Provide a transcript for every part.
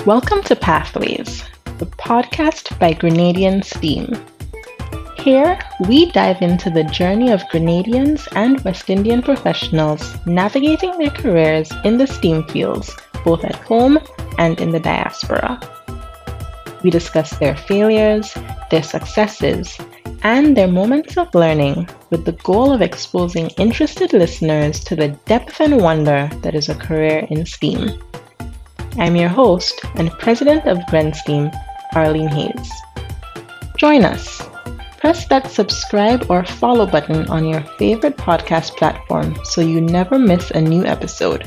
Welcome to Pathways, the podcast by Grenadian STEAM. Here, we dive into the journey of Grenadians and West Indian professionals navigating their careers in the STEAM fields, both at home and in the diaspora. We discuss their failures, their successes, and their moments of learning with the goal of exposing interested listeners to the depth and wonder that is a career in STEAM. I'm your host and president of GrenSTEAM, Arlene Hayes. Join us. Press that subscribe or follow button on your favorite podcast platform so you never miss a new episode.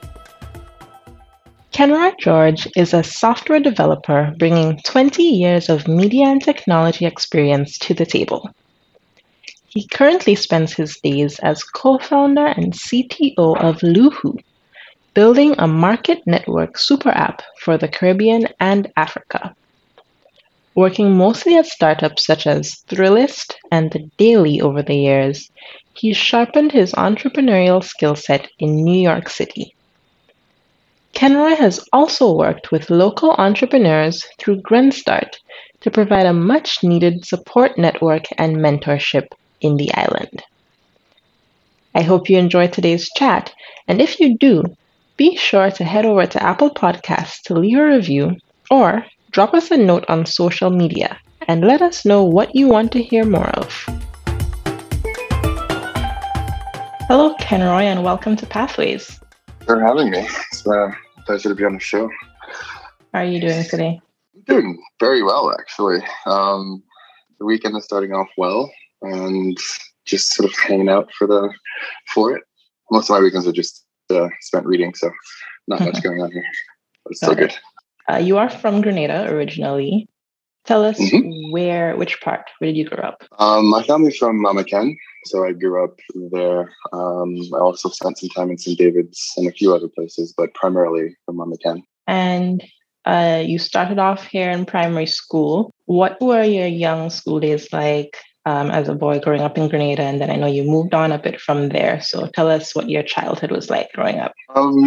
Kenroy George is a software developer bringing 20 years of media and technology experience to the table. He currently spends his days as co-founder and CTO of Luhu, building a market network super app for the Caribbean and Africa. Working mostly at startups such as Thrillist and The Daily over the years, he's sharpened his entrepreneurial skill set in New York City. Kenroy has also worked with local entrepreneurs through GrenStart to provide a much-needed support network and mentorship in the island. I hope you enjoyed today's chat, and if you do, be sure to head over to Apple Podcasts to leave a review or drop us a note on social media and let us know what you want to hear more of. Hello, Kenroy, and welcome to Pathways. Thanks for having me. It's a pleasure to be on the show. How are you doing today? I'm doing very well, actually. The weekend is starting off well, and just sort of hanging out for it. Most of my weekends are just spent reading, so not much going on here. But it's still good. You are from Grenada originally. Tell us which part? Where did you grow up? My family's from Mama Ken, so I grew up there. I also spent some time in St. David's and a few other places, but primarily from Mama Ken. And you started off here in primary school. What were your young school days like as a boy growing up in Grenada? And then I know you moved on a bit from there. So tell us what your childhood was like growing up.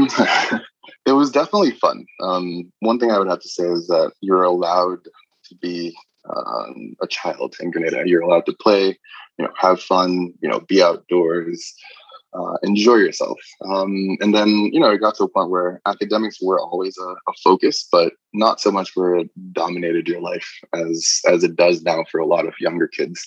It was definitely fun. One thing I would have to say is that you're allowed to be a child in Grenada. You're allowed to play, have fun, be outdoors, enjoy yourself. And then, it got to a point where academics were always a focus, but not so much where it dominated your life as it does now for a lot of younger kids.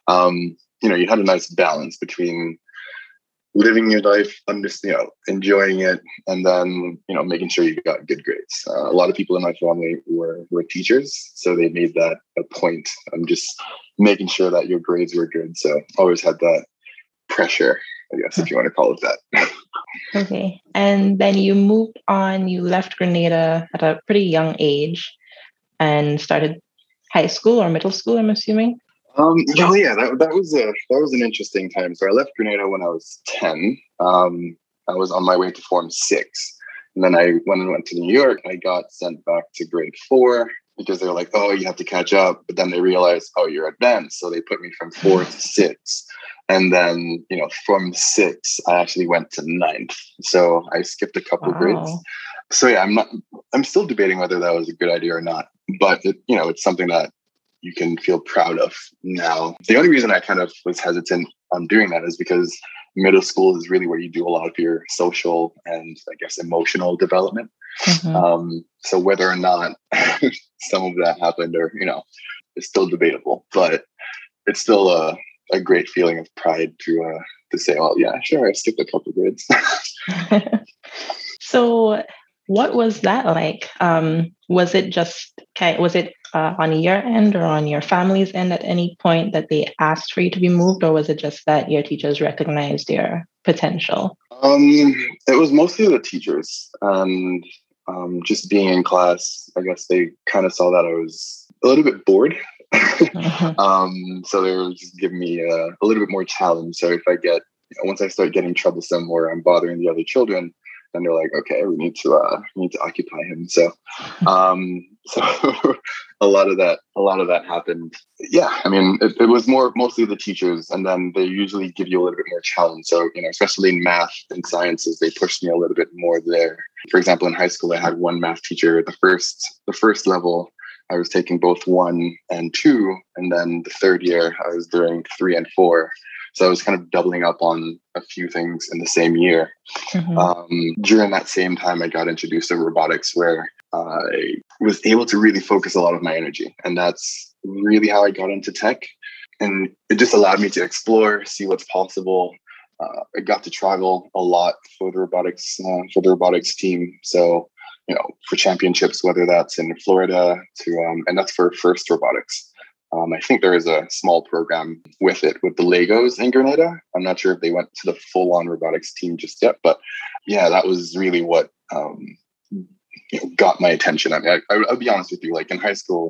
You had a nice balance between living your life, enjoying it, and then, making sure you got good grades. A lot of people in my family were teachers, so they made that a point. Just making sure that your grades were good. So always had that pressure, I guess, if you want to call it that. Okay. And then you moved on, you left Grenada at a pretty young age and started high school or middle school, I'm assuming? That was an interesting time. So I left Grenada when I was 10. I was on my way to Form 6. And then when I went to New York, I got sent back to grade 4 because they were like, oh, you have to catch up. But then they realized, oh, you're advanced. So they put me from 4 to 6. And then, from 6, I actually went to 9th. So I skipped a couple of grades. So yeah, I'm still debating whether that was a good idea or not. But it's something that you can feel proud of now. The only reason I kind of was hesitant on doing that is because middle school is really where you do a lot of your social and, I guess, emotional development. So whether or not some of that happened or, is still debatable, but it's still a great feeling of pride to say, oh, yeah, sure, I skipped a couple of grades. So what was that like? Was it on your end or on your family's end at any point that they asked for you to be moved, or was it just that your teachers recognized your potential? It was mostly the teachers, and just being in class, I guess they kind of saw that I was a little bit bored. So they were just giving me a little bit more challenge. So if I once I start getting troublesome or I'm bothering the other children, then they're like, okay, we need to occupy him. So, so a lot of that happened. Yeah. I mean, it was mostly the teachers, and then they usually give you a little bit more challenge. So, especially in math and sciences, they pushed me a little bit more there. For example, in high school, I had one math teacher. The first level, I was taking both 1 and 2, and then the third year, I was doing 3 and 4. So I was kind of doubling up on a few things in the same year. During that same time, I got introduced to robotics, where I was able to really focus a lot of my energy. And that's really how I got into tech. And it just allowed me to explore, see what's possible. I got to travel a lot for the robotics team. So, for championships, whether that's in Florida and that's for FIRST Robotics. I think there is a small program with the Legos in Grenada. I'm not sure if they went to the full-on robotics team just yet, but yeah, that was really what got my attention. I mean, I'll be honest with you, like in high school,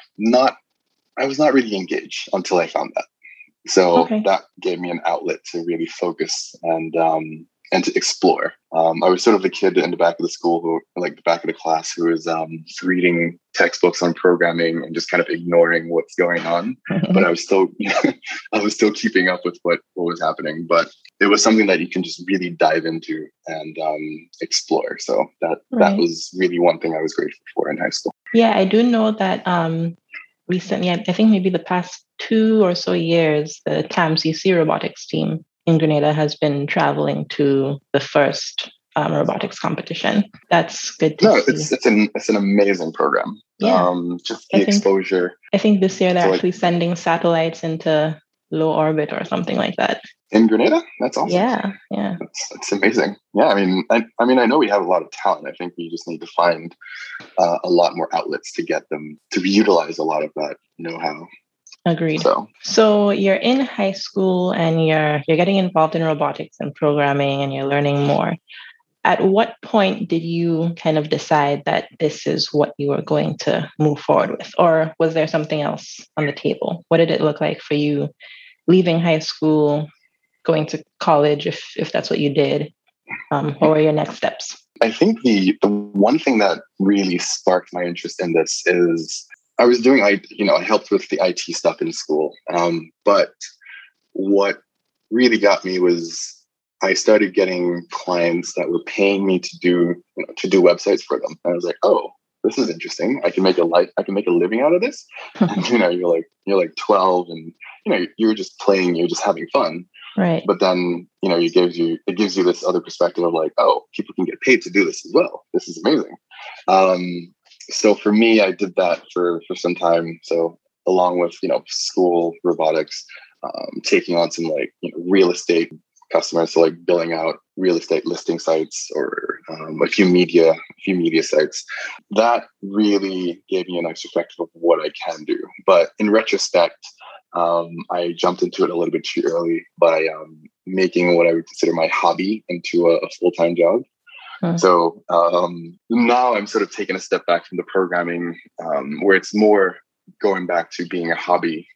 I was not really engaged until I found that. So that gave me an outlet to really focus and to explore. I was sort of the kid in the back of the school the back of the class, who was reading textbooks on programming and just kind of ignoring what's going on. But I was still, I was still keeping up with what was happening. But it was something that you can just really dive into and explore. So that was really one thing I was grateful for in high school. Yeah, I do know that recently, I think maybe the past 2 or so years, the TAMCC robotics team in Grenada has been traveling to the FIRST robotics competition. That's good to see. It's an amazing program. Yeah. Just the exposure. I think this year they're actually sending satellites into low orbit or something like that. In Grenada? That's awesome. Yeah. That's amazing. Yeah, I know we have a lot of talent. I think we just need to find a lot more outlets to get them to utilize a lot of that know-how. Agreed. So you're in high school and you're getting involved in robotics and programming and you're learning more. At what point did you kind of decide that this is what you were going to move forward with? Or was there something else on the table? What did it look like for you leaving high school, going to college, if that's what you did? What were your next steps? I think the one thing that really sparked my interest in this is I was doing, I helped with the IT stuff in school. But what really got me was I started getting clients that were paying me to do websites for them. And I was like, oh, this is interesting. I can make a living out of this. And, you're like 12 and, you're just playing, you're just having fun. Right. But then, it gives you this other perspective of like, oh, people can get paid to do this as well. This is amazing. So for me, I did that for some time. So along with, school robotics, taking on some real estate customers, so billing out real estate listing sites or a few media sites. That really gave me a nice perspective of what I can do. But in retrospect, I jumped into it a little bit too early by making what I would consider my hobby into a full-time job. So now I'm sort of taking a step back from the programming, where it's more going back to being a hobby.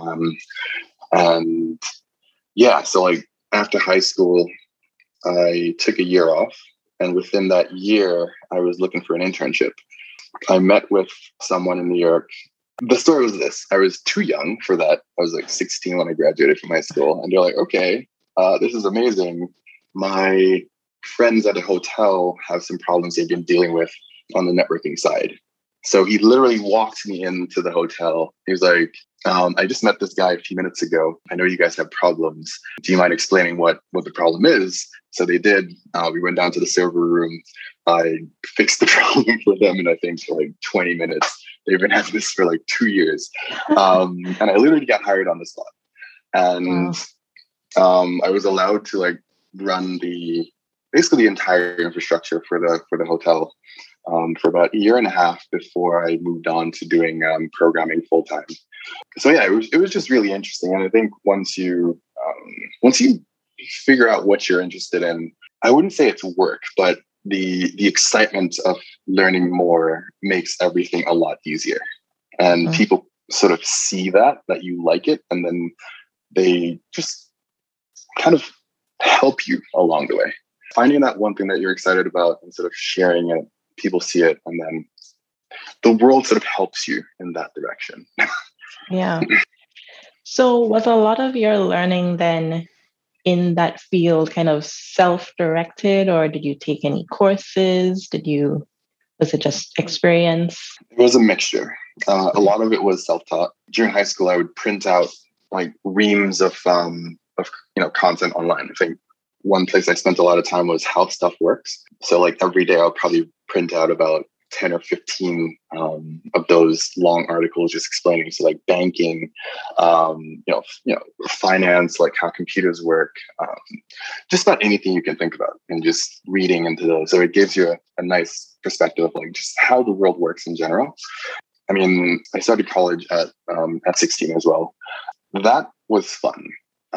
And yeah, so after high school, I took a year off. And within that year, I was looking for an internship. I met with someone in New York. The story was this. I was too young for that. I was 16 when I graduated from high school. And they're like, okay, this is amazing. My friends at a hotel have some problems they've been dealing with on the networking side. So he literally walked me into the hotel. He was like, I just met this guy a few minutes ago. I know you guys have problems. Do you mind explaining what the problem is? So they did. We went down to the server room. I fixed the problem for them in, I think, 20 minutes. They've been having this for 2 years. And I literally got hired on the spot. And I was allowed to run basically the entire infrastructure for the hotel for about a year and a half before I moved on to doing programming full time. So yeah, it was just really interesting. And I think once you figure out what you're interested in, I wouldn't say it's work, but the excitement of learning more makes everything a lot easier. And people sort of see that you like it, and then they just kind of help you along the way. Finding that one thing that you're excited about and sort of sharing it, people see it, and then the world sort of helps you in that direction. Yeah. So was a lot of your learning then in that field kind of self-directed, or did you take any courses? Was it just experience? It was a mixture. A lot of it was self-taught. During high school, I would print out like reams of content online. I think one place I spent a lot of time was How Stuff Works. So like every day I'll probably print out about 10 or 15 of those long articles just explaining, so like banking, finance, like how computers work, just about anything you can think about, and just reading into those. So it gives you a nice perspective of like just how the world works in general. I mean, I started college at 16 as well. That was fun.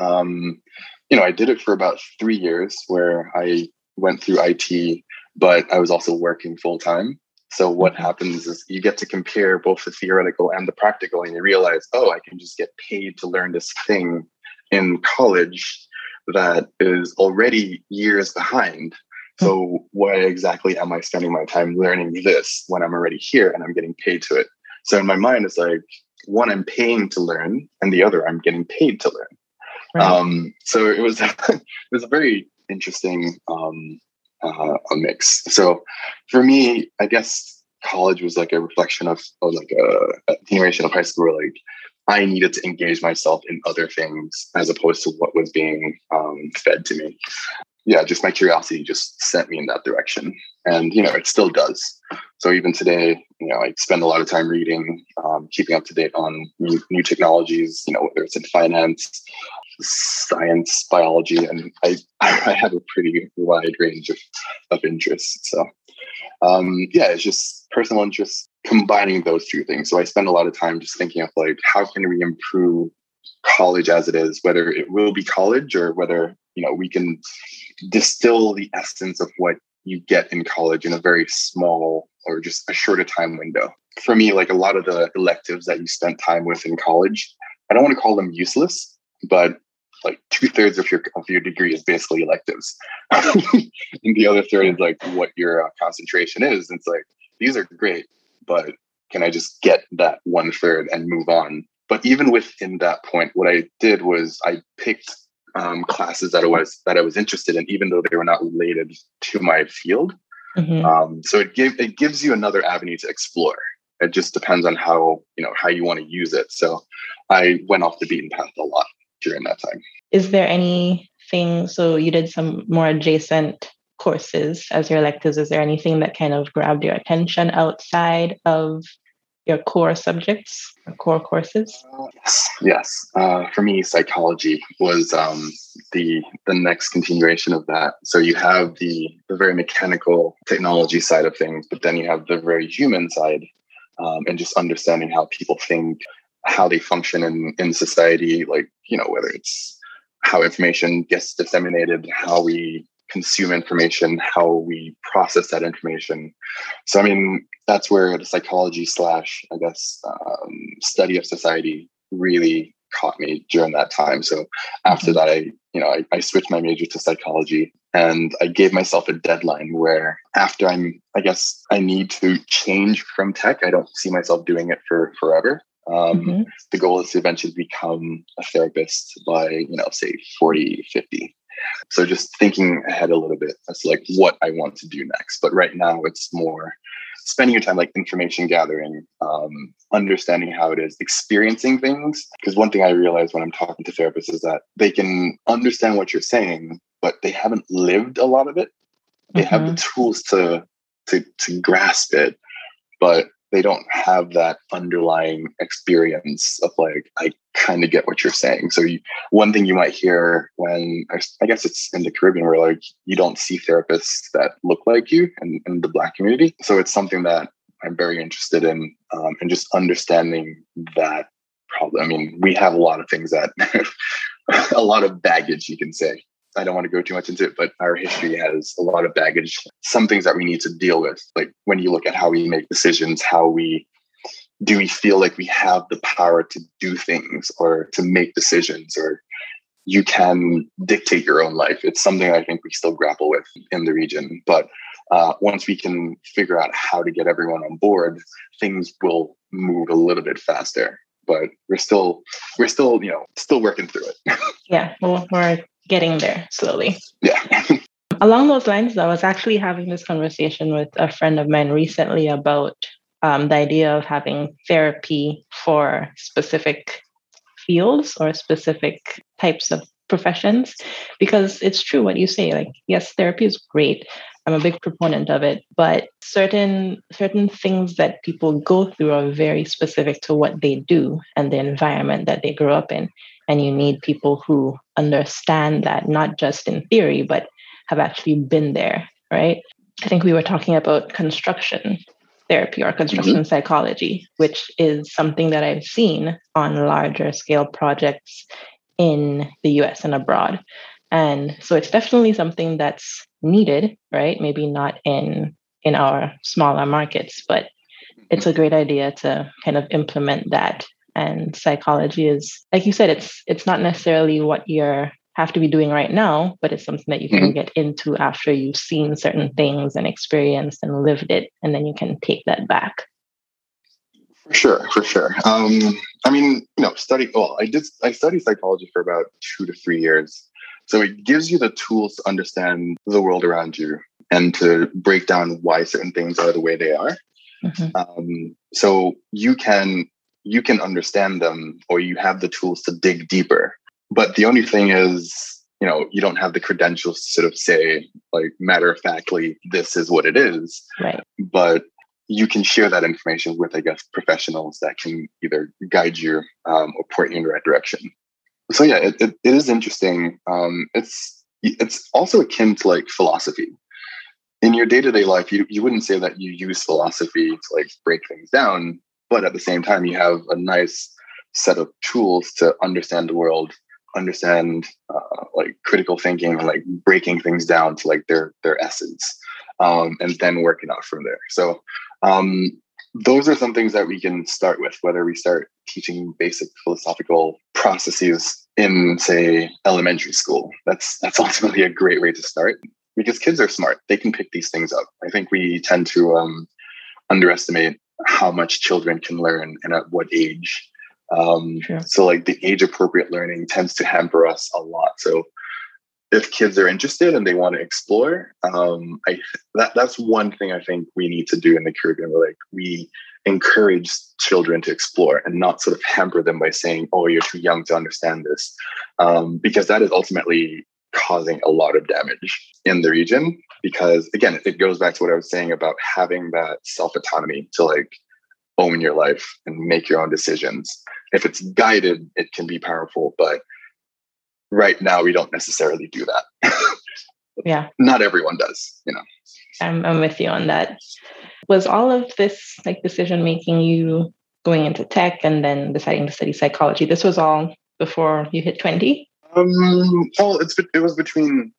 I did it for about 3 years where I went through IT, but I was also working full time. So what happens is you get to compare both the theoretical and the practical, and you realize, oh, I can just get paid to learn this thing in college that is already years behind. So why exactly am I spending my time learning this when I'm already here and I'm getting paid to it? So in my mind, it's like, one, I'm paying to learn, and the other, I'm getting paid to learn. Right. So it was it was a very interesting a mix. So for me, I guess college was like a reflection of like a continuation of high school where like I needed to engage myself in other things as opposed to what was being fed to me. Yeah, just my curiosity just sent me in that direction. And, it still does. So even today, I spend a lot of time reading, keeping up to date on new technologies, whether it's in finance, science, biology, and I have a pretty wide range of interests. So it's just personal interests combining those two things. So I spend a lot of time just thinking of like, how can we improve college as it is, whether it will be college or whether, we can distill the essence of what you get in college in a very small or just a shorter time window. For me, like a lot of the electives that you spent time with in college, I don't want to call them useless, but like 2/3 of your degree is basically electives. And the other third is like what your concentration is. And it's like, these are great, but can I just get that 1/3 and move on? But even within that point, what I did was I picked classes that I was interested in, even though they were not related to my field. So it gives you another avenue to explore. It just depends on how you want to use it. So I went off the beaten path a lot during that time. Is there anything, so you did some more adjacent courses as your electives, is there anything that kind of grabbed your attention outside of your core subjects or core courses? Yes. For me, psychology was the next continuation of that. So you have the very mechanical technology side of things, but then you have the very human side, and just understanding how people think, how they function in society, like, whether it's how information gets disseminated, how we consume information, how we process that information. So, I mean, that's where the psychology / I guess, study of society really caught me during that time. So after that, I switched my major to psychology, and I gave myself a deadline where after I need to change from tech. I don't see myself doing it for forever. The goal is to eventually become a therapist by, say 40, 50. So just thinking ahead a little bit as like what I want to do next. But right now it's more spending your time like information gathering, understanding how it is, experiencing things. Because one thing I realize when I'm talking to therapists is that they can understand what you're saying, but they haven't lived a lot of it. They have the tools to grasp it, but they don't have that underlying experience of like, I kind of get what you're saying. So one thing you might hear when, I guess it's in the Caribbean, where like you don't see therapists that look like you in the Black community. So it's something that I'm very interested in, and just understanding that problem. I mean, we have a lot of things that, a lot of baggage, you can say. I don't want to go too much into it, but our history has a lot of baggage, some things that we need to deal with. Like when you look at how we make decisions, do we feel like we have the power to do things or to make decisions, or you can dictate your own life? It's something I think we still grapple with in the region. But once we can figure out how to get everyone on board, things will move a little bit faster. But we're still, still working through it. Yeah, well, we're getting there slowly. Yeah. Along those lines, I was actually having this conversation with a friend of mine recently about the idea of having therapy for specific fields or specific types of professions, because it's true what you say. Like, yes, therapy is great. I'm a big proponent of it, but certain things that people go through are very specific to what they do and the environment that they grew up in. And you need people who understand that, not just in theory, but have actually been there, right? I think we were talking about construction therapy or construction psychology, which is something that I've seen on larger scale projects in the US and abroad. And so it's definitely something that's needed, right? Maybe not in our smaller markets, but it's a great idea to kind of implement that. And psychology is, like you said, it's not necessarily what you're have to be doing right now, but it's something that you can get into after you've seen certain things and experienced and lived it, and then you can take that back. For sure. I mean, I studied psychology for about 2 to 3 years. So it gives you the tools to understand the world around you and to break down why certain things are the way they are. So you can understand them, or you have the tools to dig deeper. But the only thing is, you don't have the credentials to sort of say, like, matter of factly, this is what it is. Right. But you can share that information with, I guess, professionals that can either guide you or point you in the right direction. So yeah, it is interesting. It's also akin to like philosophy. In your day-to-day life, you wouldn't say that you use philosophy to like break things down, but at the same time, you have a nice set of tools to understand the world, understand like critical thinking and like breaking things down to like their essence, and then working out from there. So those are some things that we can start with, whether we start teaching basic philosophical processes in, say, elementary school. That's ultimately a great way to start, because kids are smart. They can pick these things up. I think we tend to underestimate how much children can learn and at what age. Sure. So like the age appropriate learning tends to hamper us a lot. So if kids are interested and they want to explore, that's one thing I think we need to do in the Caribbean. Where like we encourage children to explore and not sort of hamper them by saying, "Oh, you're too young to understand this," because that is ultimately causing a lot of damage in the region. Because again, it goes back to what I was saying about having that self-autonomy to like own your life and make your own decisions. If it's guided, it can be powerful, but right now we don't necessarily do that. Yeah. Not everyone does, I'm with you on that. Was all of this like decision making you going into tech and then deciding to study psychology? This was all before you hit 20? Well, it was between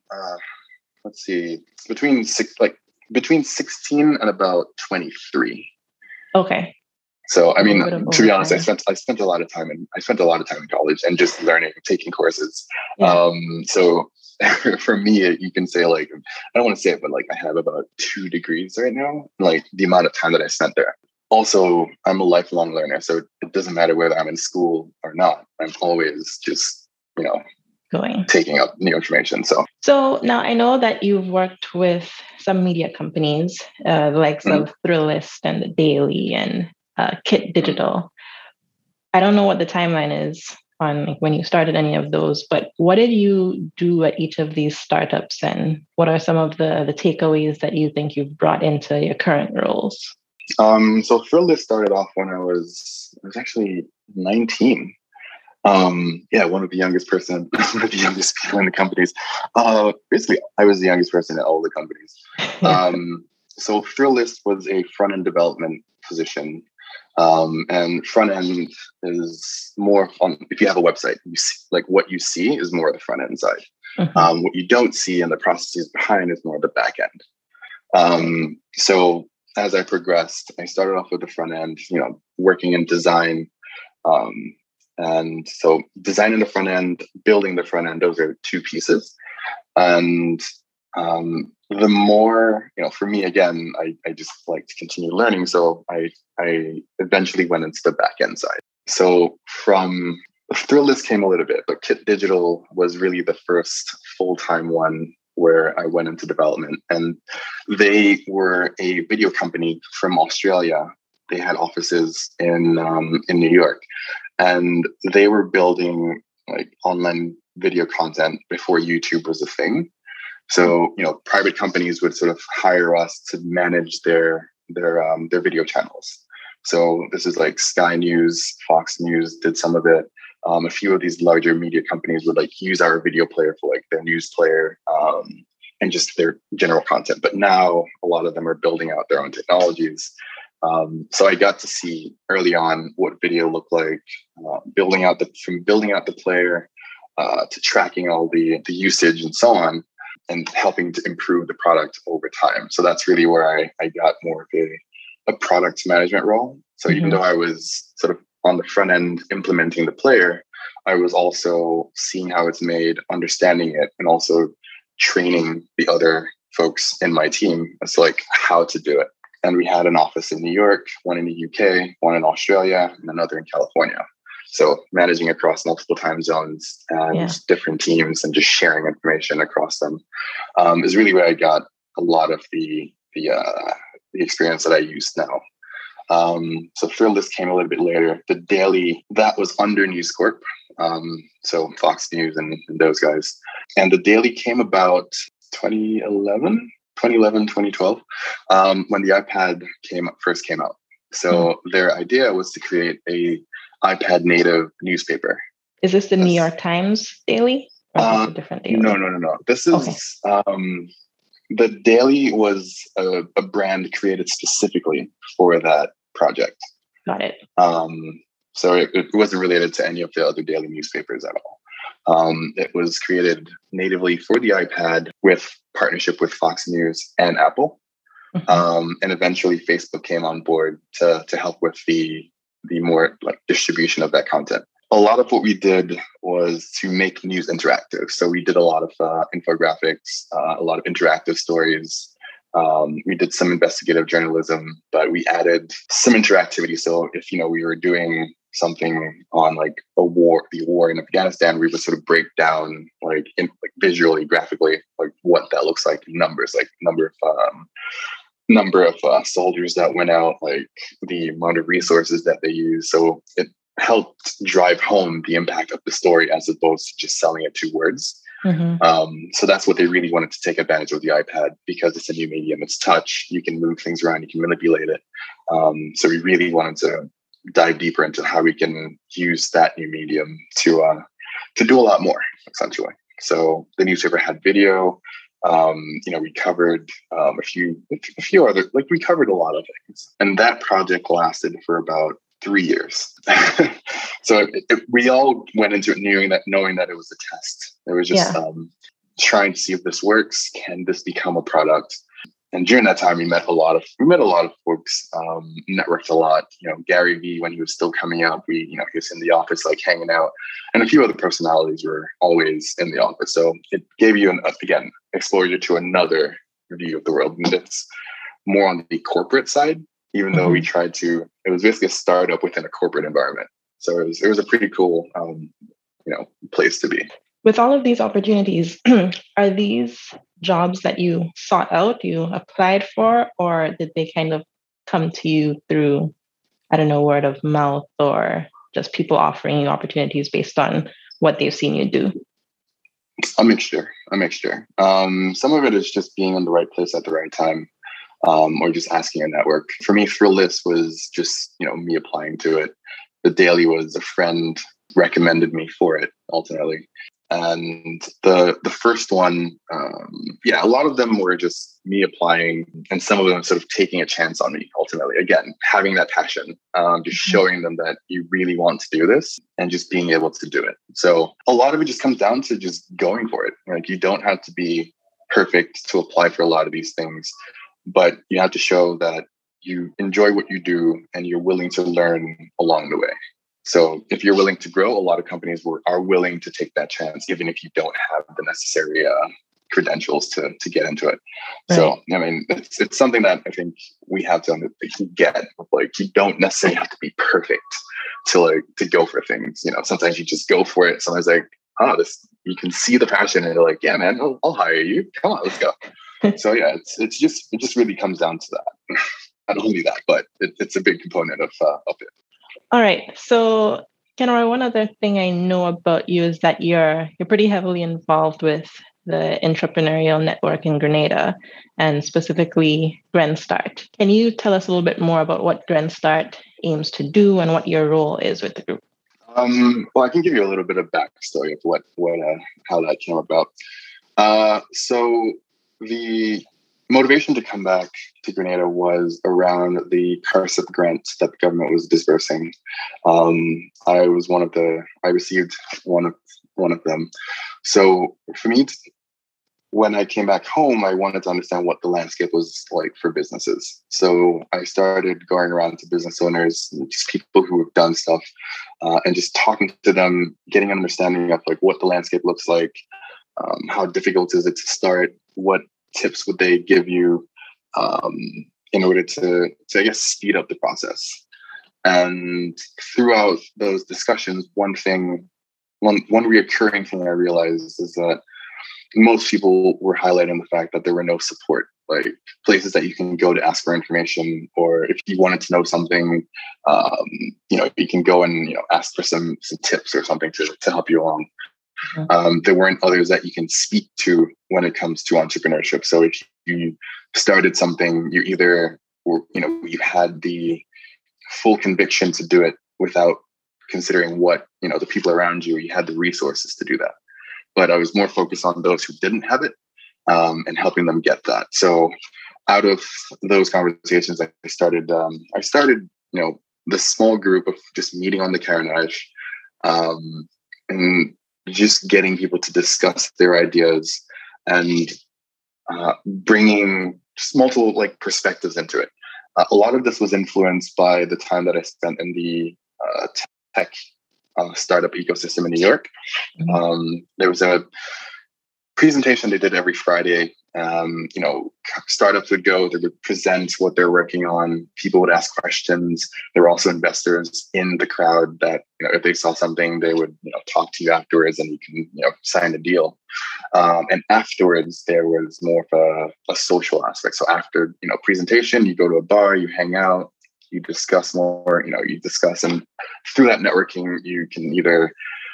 between 16 and about 23. Okay. So I mean, to be honest, I spent a lot of time in college and just learning, taking courses. Yeah. So for me, you can say like, I don't want to say it, but like I have about 2 degrees right now, like the amount of time that I spent there. Also, I'm a lifelong learner, so it doesn't matter whether I'm in school or not. I'm always just, taking up new information. So now I know that you've worked with some media companies, the likes of Thrillist and The Daily and Kit Digital. I don't know what the timeline is on like when you started any of those, but what did you do at each of these startups, and what are some of the takeaways that you think you've brought into your current roles? So Thrillist started off when I was actually 19. One of the youngest people in the companies. Basically, I was the youngest person at all the companies. So Thrillist was a front-end development position. And front end is more fun. If you have a website, you see, like what you see is more the front end side. What you don't see and the processes behind is more the back end. So as I progressed, I started off with the front end, working in design. And so designing the front end, building the front end, those are 2 pieces. And the more, for me, again, I just like to continue learning. So I eventually went into the back end side. So from Thrillist came a little bit, but Kit Digital was really the first full-time one where I went into development. And they were a video company from Australia. They had offices in New York, and they were building like online video content before YouTube was a thing. So, private companies would sort of hire us to manage their video channels. So this is like Sky News, Fox News did some of it. A few of these larger media companies would like use our video player for like their news player and just their general content. But now a lot of them are building out their own technologies. So I got to see early on what video looked like, building out the player to tracking all the usage and so on, and helping to improve the product over time. So that's really where I got more of a product management role. So even though I was sort of on the front end implementing the player, I was also seeing how it's made, understanding it, and also training the other folks in my team as to like how to do it. And we had an office in New York, one in the UK, one in Australia, and another in California. So managing across multiple time zones and different teams and just sharing information across them is really where I got a lot of the experience that I use now. So Thrillist came a little bit later. The Daily, that was under News Corp. So Fox News and those guys. And the Daily came about 2011, 2012, when the iPad first came out. So their idea was to create a iPad native newspaper. Is this the New York Times Daily? Or is this a different Daily? No. This is the Daily was a brand created specifically for that project. Got it. So it wasn't related to any of the other daily newspapers at all. It was created natively for the iPad with partnership with Fox News and Apple. And eventually Facebook came on board to help with the more like distribution of that content. A lot of what we did was to make news interactive. So we did a lot of infographics, a lot of interactive stories. We did some investigative journalism, but we added some interactivity. So if, we were doing something on like the war in Afghanistan, we would sort of break down visually, graphically, like what that looks like in numbers, like number of soldiers that went out, like the amount of resources that they use. So it helped drive home the impact of the story as opposed to just selling it to words. So that's what they really wanted to take advantage of the iPad, because it's a new medium, it's touch, you can move things around, you can manipulate it. So we really wanted to dive deeper into how we can use that new medium to do a lot more, essentially. So the newspaper had video. We covered a few other, we covered a lot of things, and that project lasted for about 3 years. So we all went into it knowing that it was a test. It was just trying to see if this works. Can this become a product? And during that time, we met a lot of folks, networked a lot. Gary Vee, when he was still coming out, he was in the office, like hanging out, and a few other personalities were always in the office. So it gave you again exposure to another view of the world, and it's more on the corporate side. Even though we tried to, it was basically a startup within a corporate environment. So it was a pretty cool, place to be. With all of these opportunities, are these jobs that you sought out, you applied for, or did they kind of come to you through, word of mouth, or just people offering you opportunities based on what they've seen you do? A mixture. Some of it is just being in the right place at the right time. Or just asking a network. For me, Thrillist was just, me applying to it. The Daily was a friend recommended me for it, ultimately. And the first one, a lot of them were just me applying, and some of them sort of taking a chance on me, ultimately. Again, having that passion, just showing them that you really want to do this and just being able to do it. So a lot of it just comes down to just going for it. Like, you don't have to be perfect to apply for a lot of these things, but you have to show that you enjoy what you do and you're willing to learn along the way. So if you're willing to grow, a lot of companies are willing to take that chance, even if you don't have the necessary credentials to get into it. Right. So I mean, it's something that I think we have to get. Like, you don't necessarily have to be perfect to go for things. Sometimes you just go for it. Sometimes you can see the passion and you're like, yeah, man, I'll hire you. Come on, let's go. So yeah, it just really comes down to that. Not only that, but it's a big component of it. All right. So, Kenora, one other thing I know about you is that you're pretty heavily involved with the entrepreneurial network in Grenada, and specifically GrenStart. Can you tell us a little bit more about what GrenStart aims to do and what your role is with the group? Well, I can give you a little bit of backstory of how that came about. So the motivation to come back to Grenada was around the CARSIP grant that the government was dispersing. I received one of them. So for me, when I came back home, I wanted to understand what the landscape was like for businesses. So I started going around to business owners, just people who have done stuff, and just talking to them, getting an understanding of like what the landscape looks like, how difficult is it to start, what tips would they give you in order to I guess speed up the process. And throughout those discussions, one reoccurring thing I realized is that most people were highlighting the fact that there were no support, like places that you can go to ask for information, or if you wanted to know something, you can go and ask for some tips or something to help you along. There weren't others that you can speak to when it comes to entrepreneurship. So if you started something, you either you had the full conviction to do it without considering what the people around you had the resources to do that. But I was more focused on those who didn't have it, and helping them get that. So out of those conversations, I started this small group of just meeting on the Carnage, and just getting people to discuss their ideas and bringing just multiple perspectives into it. A lot of this was influenced by the time that I spent in the tech startup ecosystem in New York. There was a presentation they did every Friday. Startups would go, they would present what they're working on. People would ask questions. There were also investors in the crowd that, if they saw something, they would, talk to you afterwards, and you can, sign a deal. And afterwards, there was more of a social aspect. So after, presentation, you go to a bar, you hang out, you discuss more, and through that networking, you can either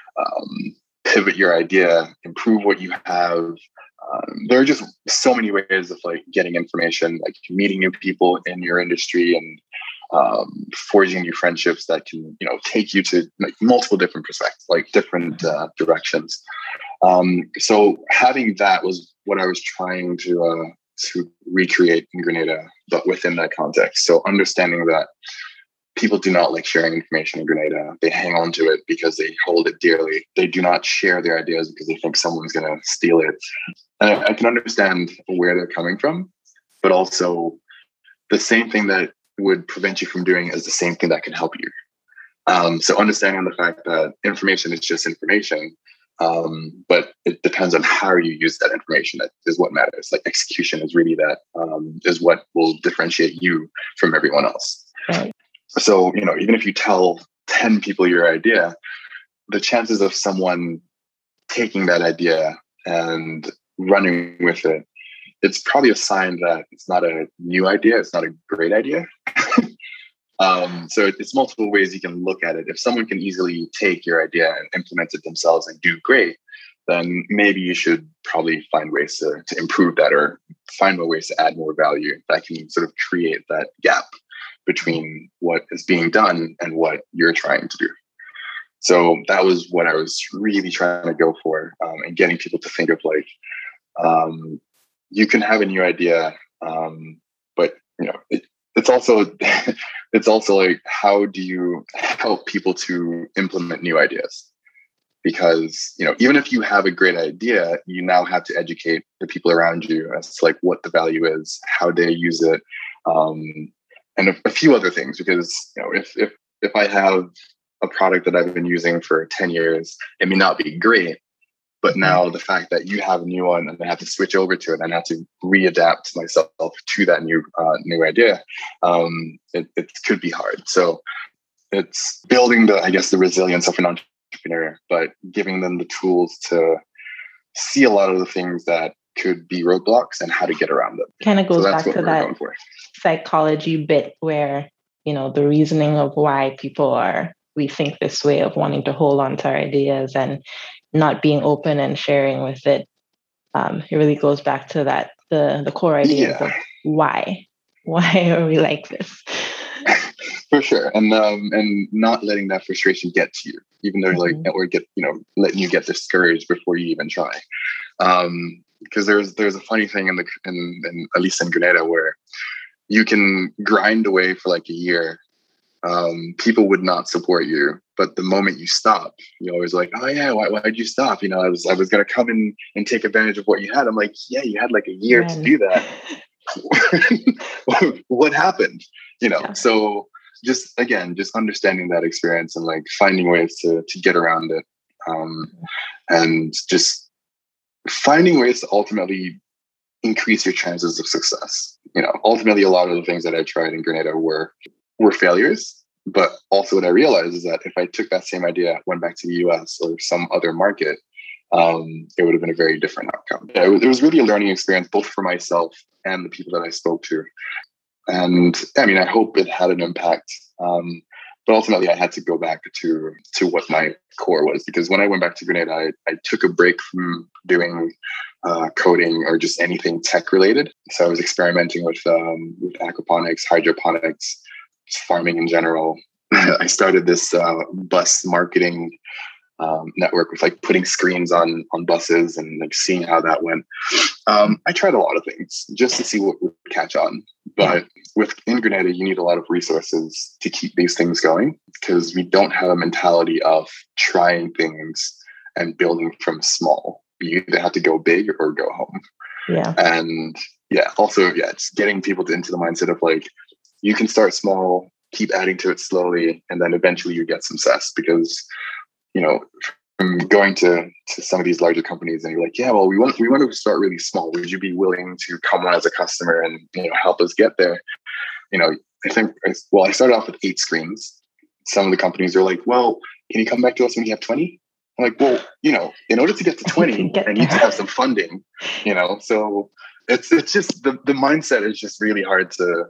pivot your idea, improve what you have. There are just so many ways of getting information, like meeting new people in your industry and forging new friendships that can, take you to multiple different perspectives, different directions. So having that was what I was trying to recreate in Grenada, but within that context. So understanding that people do not like sharing information in Grenada. They hang on to it because they hold it dearly. They do not share their ideas because they think someone's going to steal it. And I can understand where they're coming from, but also the same thing that would prevent you from doing is the same thing that can help you. So understanding the fact that information is just information, but it depends on how you use that information. That is what matters. Execution is really is what will differentiate you from everyone else. Right. So, even if you tell 10 people your idea, the chances of someone taking that idea and running with it, it's probably a sign that it's not a new idea. It's not a great idea. So it's multiple ways you can look at it. If someone can easily take your idea and implement it themselves and do great, then maybe you should probably find ways to improve that, or find more ways to add more value that can sort of create that gap between what is being done and what you're trying to do. So that was what I was really trying to go for, and getting people to think of you can have a new idea, but it's also how do you help people to implement new ideas? Because even if you have a great idea, you now have to educate the people around you as to what the value is, how they use it, and a few other things. Because if I have a product that I've been using for 10 years, it may not be great, But now the fact that you have a new one and I have to switch over to it and I have to readapt myself to that new idea, it could be hard. So it's building the resilience of an entrepreneur, but giving them the tools to see a lot of the things that could be roadblocks and how to get around them. Kind of goes back to that psychology bit where, the reasoning of why we think this way of wanting to hold on to our ideas and not being open and sharing with it. It really goes back to that, the core ideas of why are we like this? For sure. And not letting that frustration get to you, even though letting you get discouraged before you even try. Because there's a funny thing in at least in Grenada where you can grind away for like a year. People would not support you, but the moment you stop, you're always like, oh yeah, why'd you stop? I was going to come in and take advantage of what you had. I'm like, yeah, you had like a year to do that. What happened? So just understanding that experience and like finding ways to get around it, and just finding ways to ultimately increase your chances of success. Ultimately a lot of the things that I tried in Grenada were failures, but also what I realized is that if I took that same idea, went back to the US or some other market, it would have been a very different outcome. It was really a learning experience, both for myself and the people that I spoke to. And I hope it had an impact. But ultimately I had to go back to what my core was, because when I went back to Grenada, I took a break from doing coding or just anything tech related. So I was experimenting with aquaponics, hydroponics, farming in general. I started this bus marketing network with like putting screens on buses and like seeing how that went. I tried a lot of things just to see what would catch on. But in Grenada, you need a lot of resources to keep these things going, because we don't have a mentality of trying things and building from small. You either have to go big or go home. Yeah. And it's getting people into the mindset of like, you can start small, keep adding to it slowly, and then eventually you get some success. Because, from going to some of these larger companies and you're like, yeah, well, we want to start really small. Would you be willing to come on as a customer and, help us get there? I started off with 8 screens. Some of the companies are like, well, can you come back to us when you have 20? I'm like, well, in order to get to 20, I need to have some funding, so it's just the mindset is just really hard to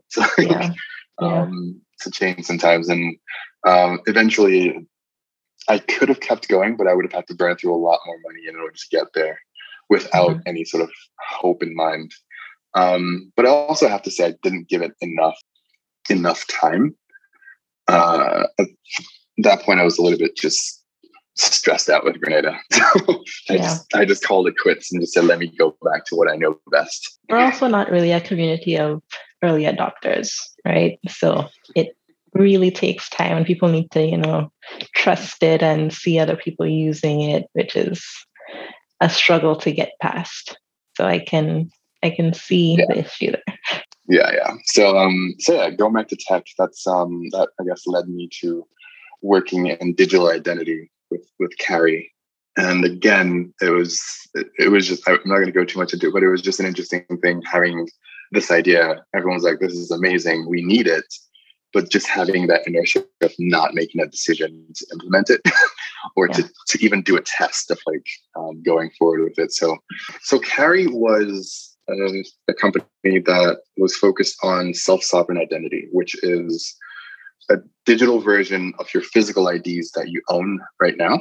change sometimes. And eventually I could have kept going, but I would have had to burn through a lot more money in order to get there without any sort of hope in mind. But I also have to say I didn't give it enough time. At that point, I was a little bit just stressed out with Grenada. I just called it quits and just said, let me go back to what I know best. We're also not really a community of early adopters, right? So it really takes time and people need to, trust it and see other people using it, which is a struggle to get past. So I can see the issue there. Yeah. So going back to tech, that's that I guess led me to working in digital identity with Carrie. And again, it was just, I'm not going to go too much into it, but it was just an interesting thing having this idea. Everyone's like, this is amazing, we need it. But just having that inertia of not making a decision to implement it or to even do a test of like going forward with it. So Carrie was a company that was focused on self-sovereign identity, which is a digital version of your physical IDs that you own right now.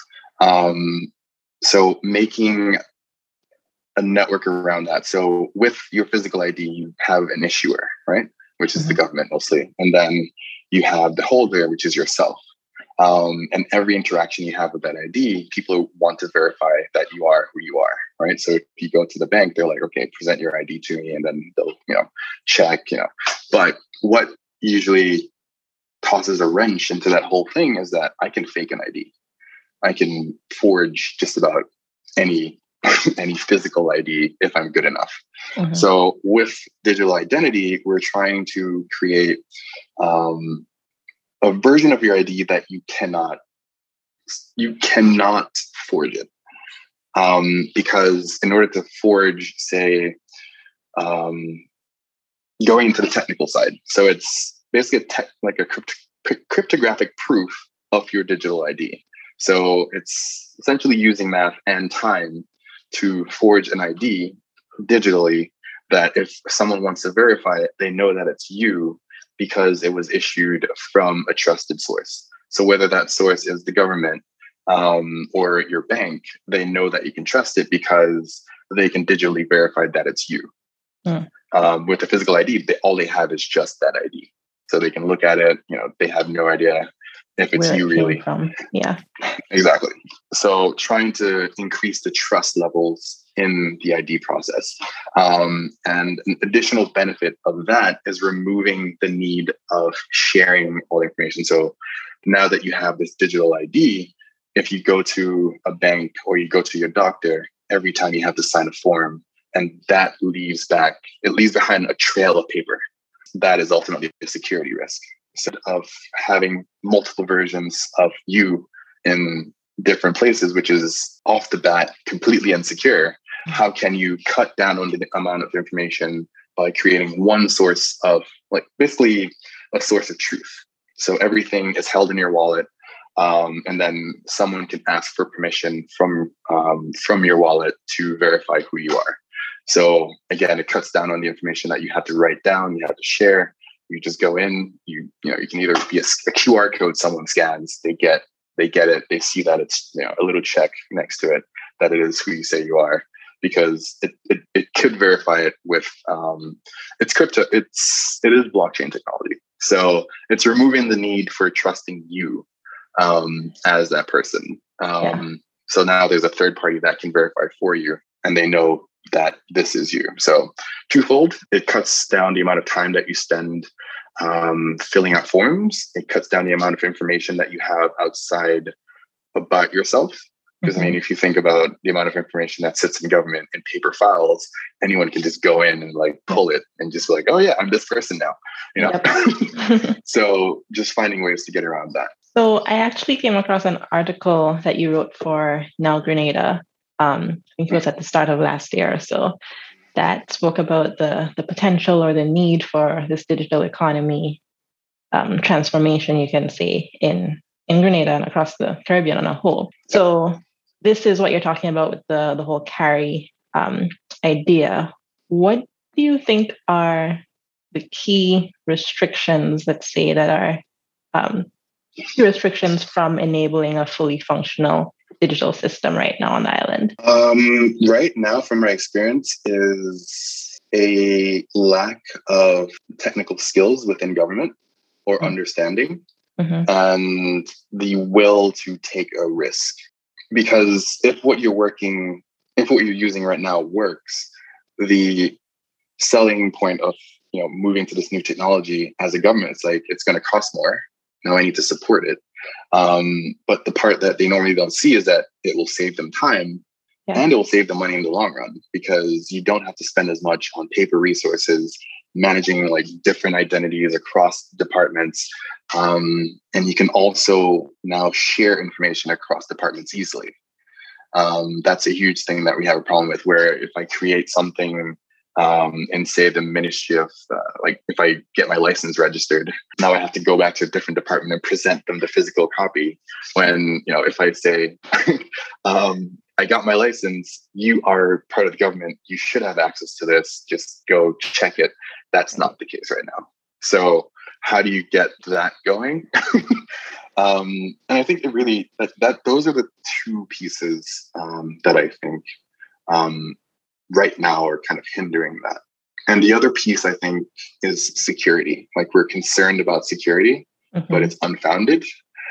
So making a network around that. So with your physical ID, you have an issuer, right? Which is the government mostly. And then you have the holder, which is yourself. And every interaction you have with that ID, people want to verify that you are who you are, right? So if you go to the bank, they're like, okay, present your ID to me, and then they'll, check, But what usually causes a wrench into that whole thing is that I can fake an ID. I can forge just about any physical ID if I'm good enough. So with digital identity, we're trying to create a version of your ID that you cannot forge it. Because in order to forge, say, going into the technical side, so it's basically like a cryptographic proof of your digital ID. So it's essentially using math and time to forge an ID digitally that if someone wants to verify it, they know that it's you because it was issued from a trusted source. So whether that source is the government or your bank, they know that you can trust it because they can digitally verify that it's you. With the physical ID, all they have is just that ID. So they can look at it, they have no idea if it's you really. From. Yeah. Exactly. So trying to increase the trust levels in the ID process. And an additional benefit of that is removing the need of sharing all the information. So now that you have this digital ID, if you go to a bank or you go to your doctor, every time you have to sign a form, and that leaves behind a trail of paper. That is ultimately a security risk. Instead of having multiple versions of you in different places, which is off the bat completely insecure, how can you cut down on the amount of information by creating one source of, like, basically a source of truth? So everything is held in your wallet, and then someone can ask for permission from your wallet to verify who you are. So again, it cuts down on the information that you have to write down, you have to share. You just go in, you can either be a QR code someone scans, they get it, they see that it's a little check next to it that it is who you say you are, because it could verify it with it's crypto, it is blockchain technology. So it's removing the need for trusting you as that person. So now there's a third party that can verify for you, and they know that this is you. So twofold, it cuts down the amount of time that you spend filling out forms. It cuts down the amount of information that you have outside about yourself. Because I mean, if you think about the amount of information that sits in government in paper files, anyone can just go in and like pull it and just be like, oh yeah, I'm this person now, Yep. So just finding ways to get around that. So I actually came across an article that you wrote for Now Grenada. I think it was at the start of last year or so, that spoke about the potential or the need for this digital economy transformation, you can say, in Grenada and across the Caribbean on a whole. So this is what you're talking about with the whole carry idea. What do you think are the key restrictions, let's say, that are key restrictions from enabling a fully functional digital system right now on the island? Right now, from my experience, is a lack of technical skills within government or understanding, and the will to take a risk. Because if what you're using right now works, the selling point of moving to this new technology as a government, it's like, it's going to cost more. Now I need to support it. But the part that they normally don't see is that it will save them time and it will save them money in the long run, because you don't have to spend as much on paper resources, managing like different identities across departments. And you can also now share information across departments easily. That's a huge thing that we have a problem with, where if I create something and say the Ministry of, like if I get my license registered, now I have to go back to a different department and present them the physical copy. When, if I say, I got my license, you are part of the government, you should have access to this, just go check it. That's not the case right now. So how do you get that going? And I think it really, that those are the two pieces that I think right now are kind of hindering that. And the other piece, I think, is security. Like, we're concerned about security, but it's unfounded,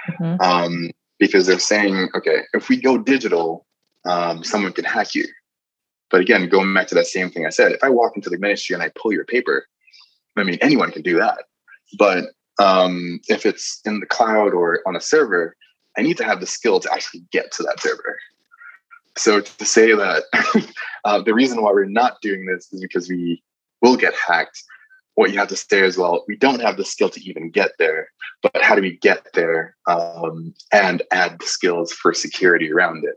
because they're saying, okay, if we go digital, someone can hack you. But again, going back to that same thing I said, if I walk into the ministry and I pull your paper, I mean, anyone can do that. But if it's in the cloud or on a server, I need to have the skill to actually get to that server. So to say that the reason why we're not doing this is because we will get hacked, what you have to say as well, we don't have the skill to even get there, but how do we get there and add the skills for security around it?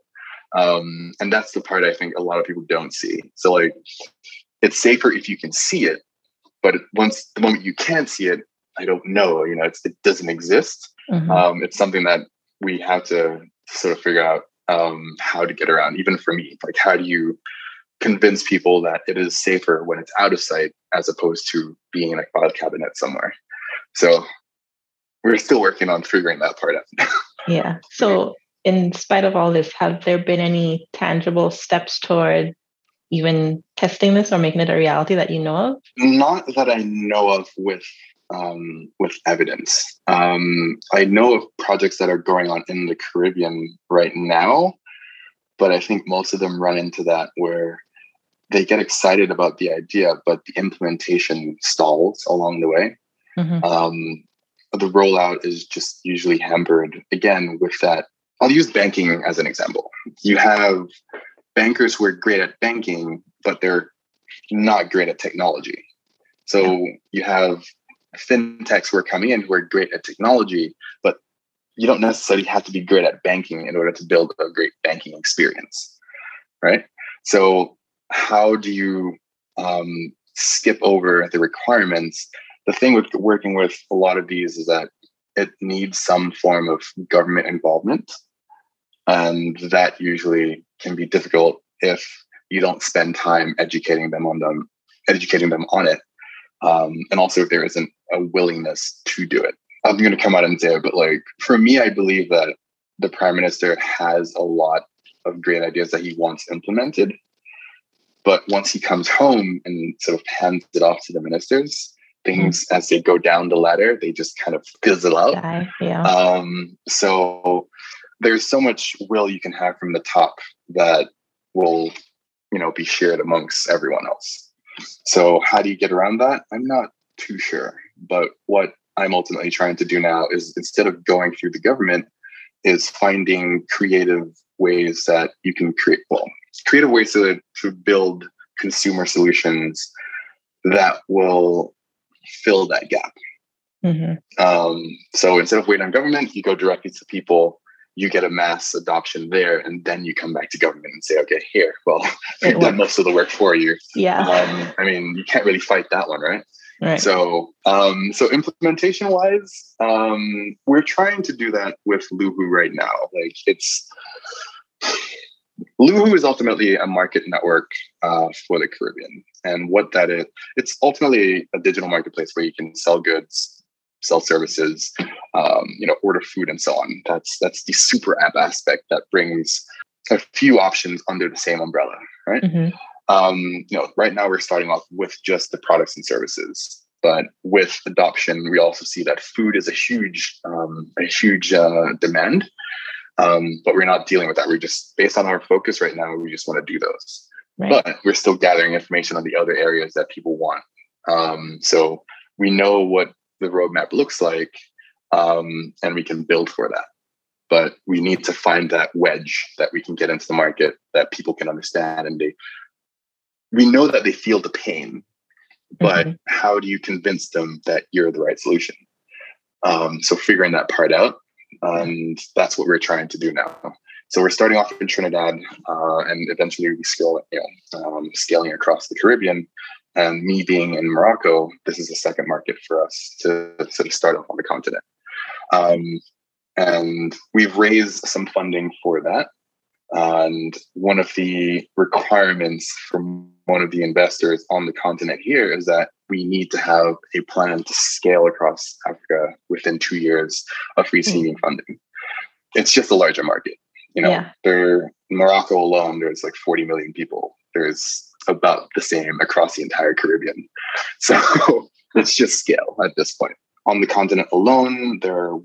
And that's the part I think a lot of people don't see. So like, it's safer if you can see it, but the moment you can't see it, I don't know, it doesn't exist. It's something that we have to sort of figure out how to get around. Even for me, like, how do you convince people that it is safer when it's out of sight as opposed to being in a file cabinet somewhere? So we're still working on figuring that part out. Yeah. So in spite of all this, have there been any tangible steps toward even testing this or making it a reality that you know of? Not that I know of with evidence. I know of projects that are going on in the Caribbean right now, but I think most of them run into that where they get excited about the idea, but the implementation stalls along the way. The rollout is just usually hampered, again, with that. I'll use banking as an example. You have bankers who are great at banking, but they're not great at technology. So you have fintechs who are coming in who are great at technology, but you don't necessarily have to be great at banking in order to build a great banking experience, right? So how do you skip over the requirements? The thing with working with a lot of these is that it needs some form of government involvement. And that usually can be difficult if you don't spend time educating them on it. And also if there isn't a willingness to do it. I'm going to come out and say it, but like, for me, I believe that the Prime Minister has a lot of great ideas that he wants implemented. But once he comes home and sort of hands it off to the ministers, things as they go down the ladder, they just kind of fizzle out. So there's so much will you can have from the top that will, be shared amongst everyone else. So how do you get around that? I'm not too sure. But what I'm ultimately trying to do now is, instead of going through the government, is finding creative ways that you can creative ways to build consumer solutions that will fill that gap. So instead of waiting on government, you go directly to people, you get a mass adoption there, and then you come back to government and say, okay, here, well, we've done most of the work for you. You can't really fight that one, right? So implementation wise, we're trying to do that with Luhu right now. Like, Luhu is ultimately a market network for the Caribbean. And what that is, it's ultimately a digital marketplace where you can sell goods, sell services, order food and so on. That's the super app aspect that brings a few options under the same umbrella, right? Right now we're starting off with just the products and services. But with adoption, we also see that food is a huge demand. But we're not dealing with that. We're just, based on our focus right now, we just want to do those. But we're still gathering information on the other areas that people want. So we know what the roadmap looks like, and we can build for that. But we need to find that wedge that we can get into the market that people can understand. And we know that they feel the pain, but how do you convince them that you're the right solution? So figuring that part out. And that's what we're trying to do now. So we're starting off in Trinidad, and eventually we scaling across the Caribbean. And me being in Morocco, this is the second market for us to sort of start off on the continent. And we've raised some funding for that. And one of the requirements from one of the investors on the continent here is that we need to have a plan to scale across Africa within 2 years of receiving funding. It's just a larger market. In Morocco alone, there's like 40 million people. There's about the same across the entire Caribbean. So it's just scale at this point. On the continent alone, there are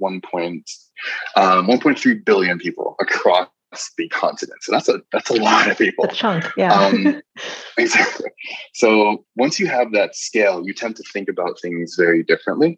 1.3 billion people across the continent. So that's a lot of people. A chunk, yeah. Exactly. So once you have that scale, you tend to think about things very differently.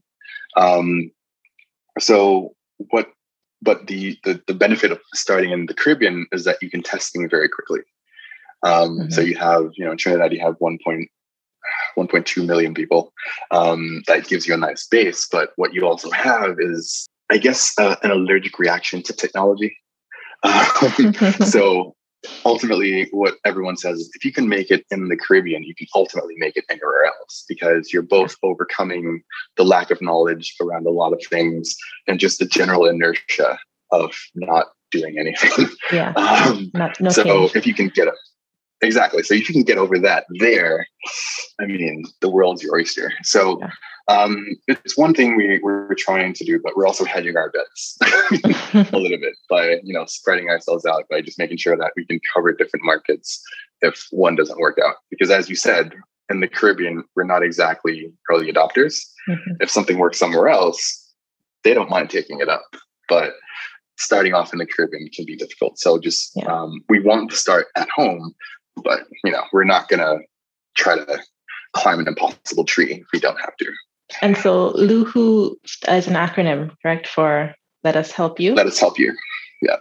But the benefit of starting in the Caribbean is that you can test things very quickly. So you have, in Trinidad, you have 1.2 million people. That gives you a nice base. But what you also have is, I guess, an allergic reaction to technology. So ultimately what everyone says is if you can make it in the Caribbean, you can ultimately make it anywhere else because you're both overcoming the lack of knowledge around a lot of things and just the general inertia of not doing anything. Yeah. No so change. if you can get exactly. So if you can get over that there, I mean, the world's your oyster. So it's one thing we're trying to do, but we're also hedging our bets a little bit by, spreading ourselves out by just making sure that we can cover different markets if one doesn't work out. Because as you said, in the Caribbean, we're not exactly early adopters. Mm-hmm. If something works somewhere else, they don't mind taking it up. But starting off in the Caribbean can be difficult. So just we want to start at home. But, we're not going to try to climb an impossible tree if we don't have to. And so LUHU is an acronym, correct, for Let Us Help You? Let Us Help You. Yeah.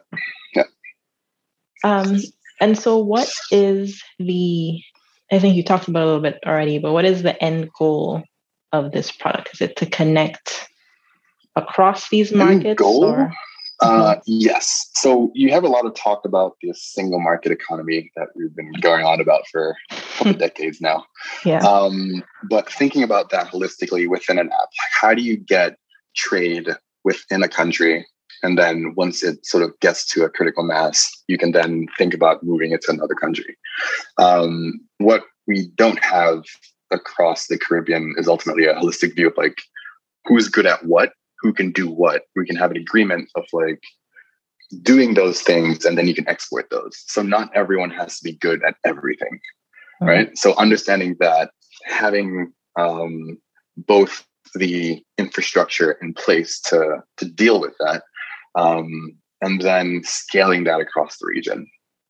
And so what is I think you talked about it a little bit already, but what is the end goal of this product? Is it to connect across these markets? Goal? Yes. So you have a lot of talk about this single market economy that we've been going on about for a couple of decades now. Yeah. But thinking about that holistically within an app, like how do you get trade within a country? And then once it sort of gets to a critical mass, you can then think about moving it to another country. What we don't have across the Caribbean is ultimately a holistic view of like who's good at what, who can do what. We can have an agreement of like doing those things and then you can export those. So not everyone has to be good at everything, right? So understanding that having both the infrastructure in place to deal with that and then scaling that across the region.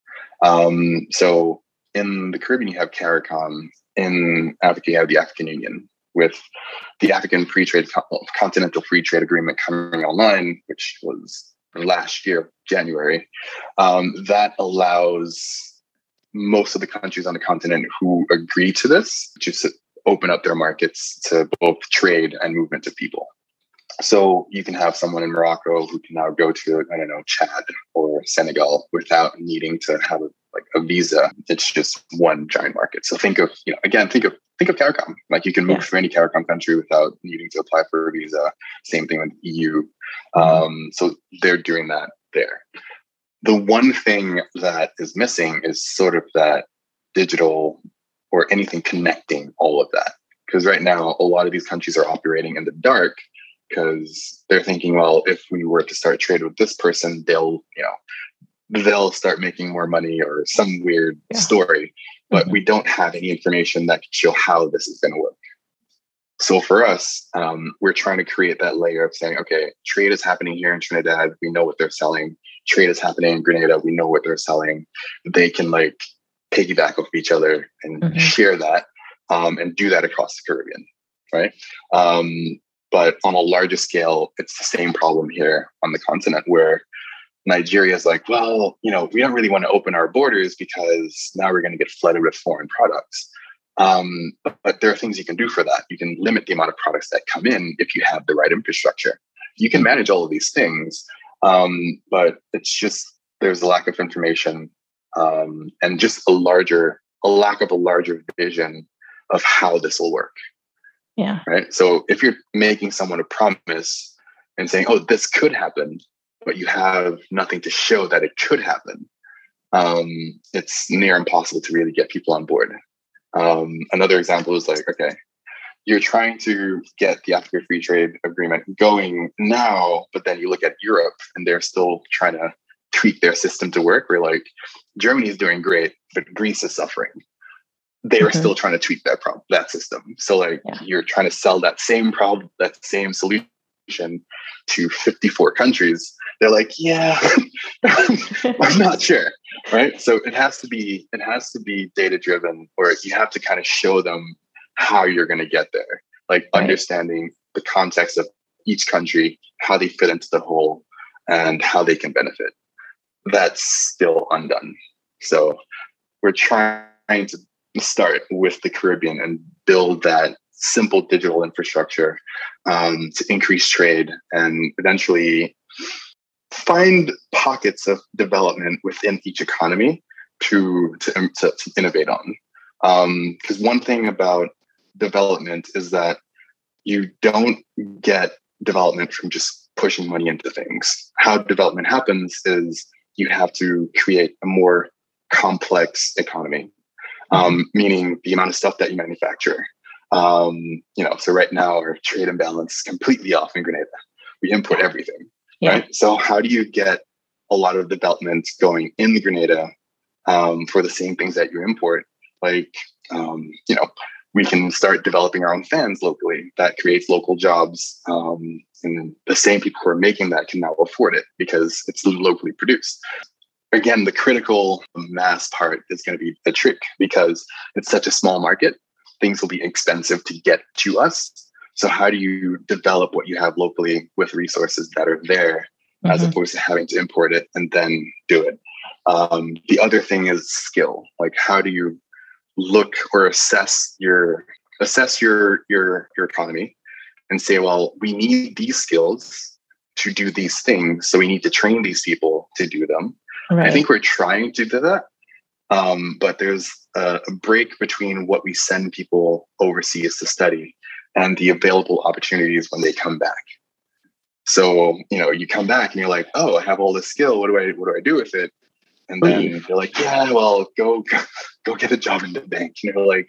So in the Caribbean, you have CARICOM. In Africa, you have the African Union, with the African Continental Free Trade Agreement coming online, which was last year, January, that allows most of the countries on the continent who agree to this to open up their markets to both trade and movement of people. So you can have someone in Morocco who can now go to, Chad or Senegal without needing to have a visa. It's just one giant market. So think of CARICOM. Like you can move to any CARICOM country without needing to apply for a visa. Same thing with EU. So they're doing that there. The one thing that is missing is sort of that digital or anything connecting all of that. Because right now, a lot of these countries are operating in the dark because they're thinking, well, if we were to start trade with this person, they'll start making more money or some weird story. But we don't have any information that can show how this is going to work. So for us, we're trying to create that layer of saying, okay, trade is happening here in Trinidad. We know what they're selling. Trade is happening in Grenada. We know what they're selling. They can piggyback off each other and share that and do that across the Caribbean, right? But on a larger scale, it's the same problem here on the continent where Nigeria is like, well, we don't really want to open our borders because now we're going to get flooded with foreign products. But there are things you can do for that. You can limit the amount of products that come in if you have the right infrastructure. You can manage all of these things, but it's just there's a lack of information and just a lack of a larger vision of how this will work. Yeah. Right. So if you're making someone a promise and saying, "Oh, this could happen," but you have nothing to show that it could happen, it's near impossible to really get people on board. Another example is okay, you're trying to get the Africa Free Trade Agreement going now, but then you look at Europe and they're still trying to tweak their system to work. Where Germany is doing great, but Greece is suffering. They are still trying to tweak that system. So you're trying to sell that same problem, that same solution to 54 countries. They're like, yeah, I'm not sure. Right. So it has to be data driven, or you have to kind of show them how you're going to get there, understanding the context of each country, how they fit into the whole and how they can benefit. That's still undone. So we're trying to start with the Caribbean and build that simple digital infrastructure to increase trade and eventually find pockets of development within each economy to innovate on. Because one thing about development is that you don't get development from just pushing money into things. How development happens is you have to create a more complex economy, meaning the amount of stuff that you manufacture. So right now our trade imbalance is completely off in Grenada. We import everything, right? So how do you get a lot of development going in the Grenada for the same things that you import? Like, we can start developing our own fans locally. That creates local jobs. And the same people who are making that can now afford it because it's locally produced. Again, the critical mass part is going to be the trick because it's such a small market. Things will be expensive to get to us. So how do you develop what you have locally with resources that are there as opposed to having to import it and then do it? The other thing is skill. Like, how do you look or assess your economy and say, well, we need these skills to do these things, so we need to train these people to do them. Right. I think we're trying to do that, but there's a break between what we send people overseas to study and the available opportunities when they come back. So, you come back and you're like, oh, I have all this skill. What do I do with it? And then they're like, yeah, well, go get a job in the bank. And you're like,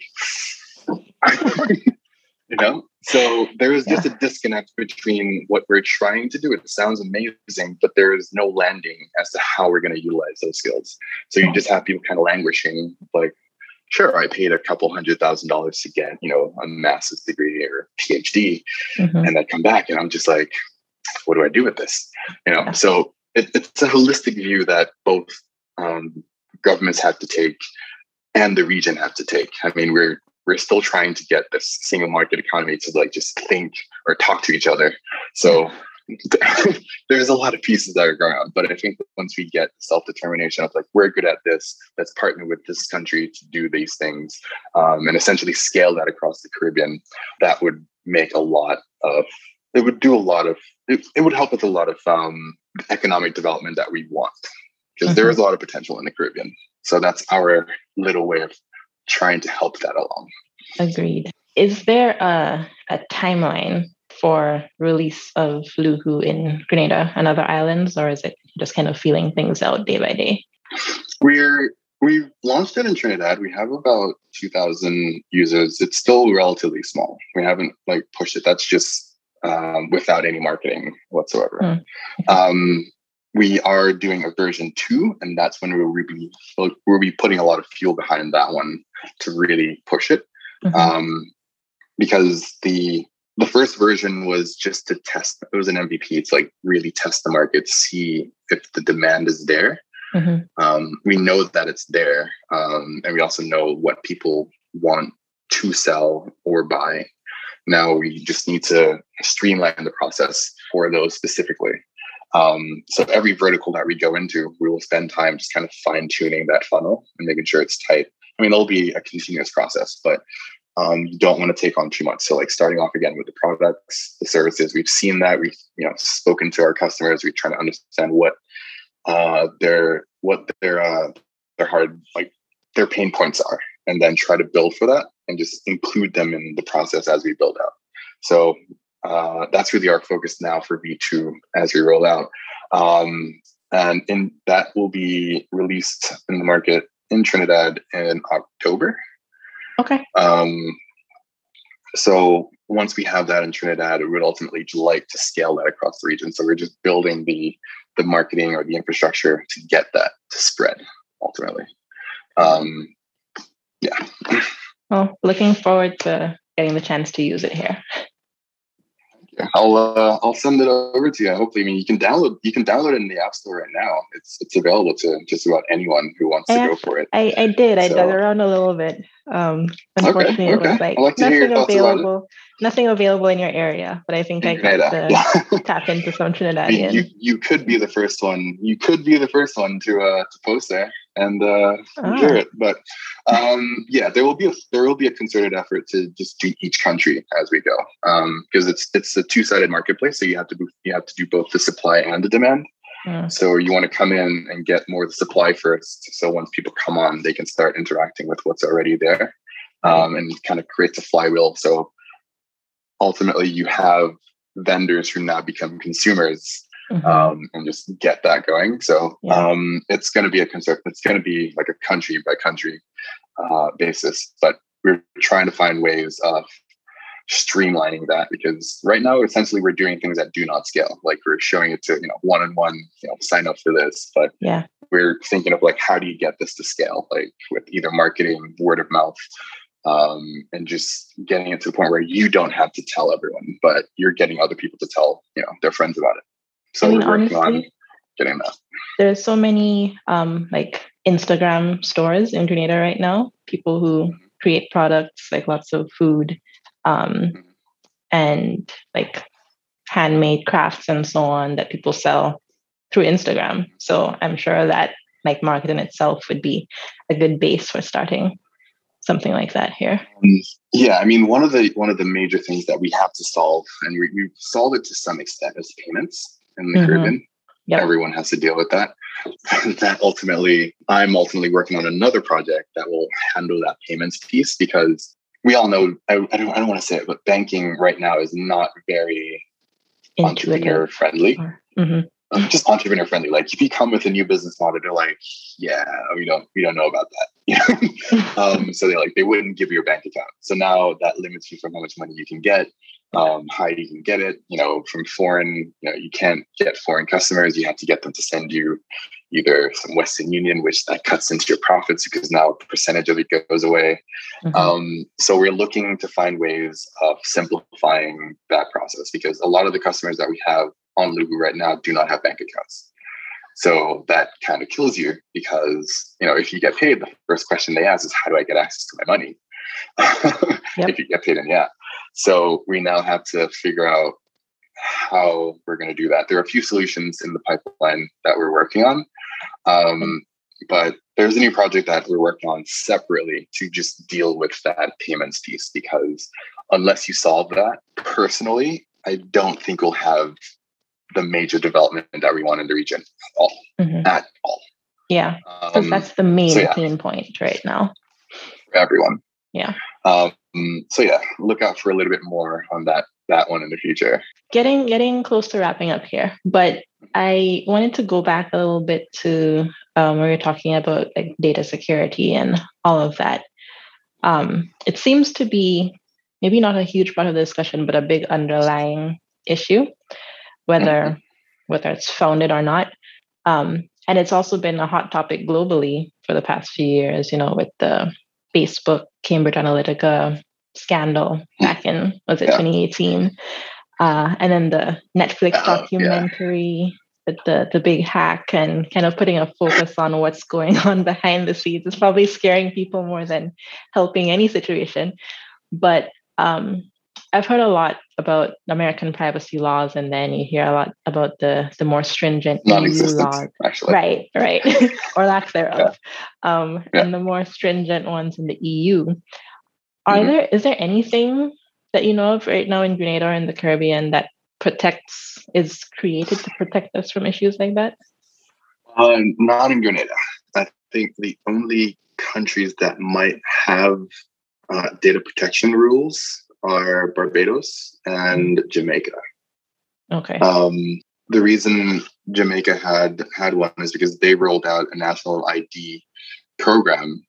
so there is just a disconnect between what we're trying to do. It sounds amazing, but there is no landing as to how we're going to utilize those skills. So you just have people kind of languishing, like, sure, I paid a couple $100,000 to get, a master's degree or PhD, and I come back and I'm just like, what do I do with this? So it's a holistic view that both governments have to take and the region have to take. I mean, we're still trying to get this single market economy to like just think or talk to each other. So there's a lot of pieces that are going on, but I think once we get self-determination of like, we're good at this, let's partner with this country to do these things, and essentially scale that across the Caribbean, that would make it would help with a lot of economic development that we want, because there is a lot of potential in the Caribbean. So that's our little way of trying to help that along. Agreed. Is there a timeline for release of Luhu in Grenada and other islands, or is it just kind of feeling things out day by day? We've launched it in Trinidad. We have about 2,000 users. It's still relatively small. We haven't pushed it. That's just without any marketing whatsoever. We are doing a version 2, and that's when we'll be putting a lot of fuel behind that one to really push it. Because the first version was just to test. It was an MVP. It's like really test the market, see if the demand is there. We know that it's there, and we also know what people want to sell or buy. Now we just need to streamline the process for those specifically. So every vertical that we go into, we will spend time just kind of fine tuning that funnel and making sure it's tight. I mean, it'll be a continuous process, but you don't want to take on too much. So starting off again with the products, the services, we've seen that. We've spoken to our customers. We're trying to understand what their hard, their pain points are, and then try to build for that and just include them in the process as we build out. So that's really our focus now for V2 as we roll out. And that will be released in the market in Trinidad in October. Okay. So once we have that in Trinidad, we would ultimately like to scale that across the region. So we're just building the marketing or the infrastructure to get that to spread ultimately. Well, looking forward to getting the chance to use it here. I'll send it over to you. Hopefully, you can download it in the App Store right now. It's available to just about anyone who wants to go for it. I did. I dug around a little bit. Unfortunately, it was nothing available in your area. But I think I got to tap into some Trinidadian. You could be the first one. You could be the first one to post there and share it. But there will be a concerted effort to just do each country as we go, because it's a two-sided marketplace. So you have to do both the supply and the demand. So you want to come in and get more of the supply first. So once people come on, they can start interacting with what's already there, and kind of creates a flywheel. So ultimately you have vendors who now become consumers, and just get that going. So it's going to be it's going to be like a country by country basis, but we're trying to find ways of streamlining that, because right now essentially we're doing things that do not scale. Like we're showing it to one-on-one, sign up for this, but we're thinking of like, how do you get this to scale, like with either marketing, word of mouth, and just getting it to the point where you don't have to tell everyone, but you're getting other people to tell their friends about it. So we're working on getting that. There's so many like Instagram stores in Grenada right now, people who create products, like lots of food, and like handmade crafts and so on, that people sell through Instagram. So I'm sure that like marketing itself would be a good base for starting something like that here. I mean, one of the major things that we have to solve, and we've solved it to some extent, is payments in the Caribbean. Yep. Everyone has to deal with that. I'm ultimately working on another project that will handle that payments piece, because we all know, I don't want to say it, but banking right now is not very entrepreneur friendly. Just entrepreneur friendly. Like if you come with a new business model, they're like, we don't know about that. So they wouldn't give you a bank account. So now that limits you from how much money you can get, how you can get it, from foreign, you can't get foreign customers. You have to get them to send you either some Western Union, which that cuts into your profits because now a percentage of it goes away. So we're looking to find ways of simplifying that process, because a lot of the customers that we have on Lugu right now do not have bank accounts. So that kind of kills you, because, if you get paid, the first question they ask is, how do I get access to my money? If you get paid in So we now have to figure out how we're going to do that. There are a few solutions in the pipeline that we're working on. But there's a new project that we're working on separately to just deal with that payments piece, because unless you solve that, personally, I don't think we'll have the major development that we want in the region at all. Yeah, because that's the main pain point right now for everyone. Yeah. Look out for a little bit more on that one in the future. Getting close to wrapping up here, but I wanted to go back a little bit to where you're talking about like data security and all of that. It seems to be maybe not a huge part of the discussion, but a big underlying issue, whether it's founded or not. And it's also been a hot topic globally for the past few years, with the Facebook Cambridge Analytica scandal back in, 2018? And then the Netflix documentary, the big hack, and kind of putting a focus on what's going on behind the scenes is probably scaring people more than helping any situation. But I've heard a lot about American privacy laws, and then you hear a lot about the more stringent EU laws. Actually. Right. Or lack thereof. And the more stringent ones in the EU. Is there anything that you know of right now in Grenada or in the Caribbean that is created to protect us from issues like that? Not in Grenada. I think the only countries that might have data protection rules are Barbados and Jamaica. Okay. The reason Jamaica had one is because they rolled out a national ID program,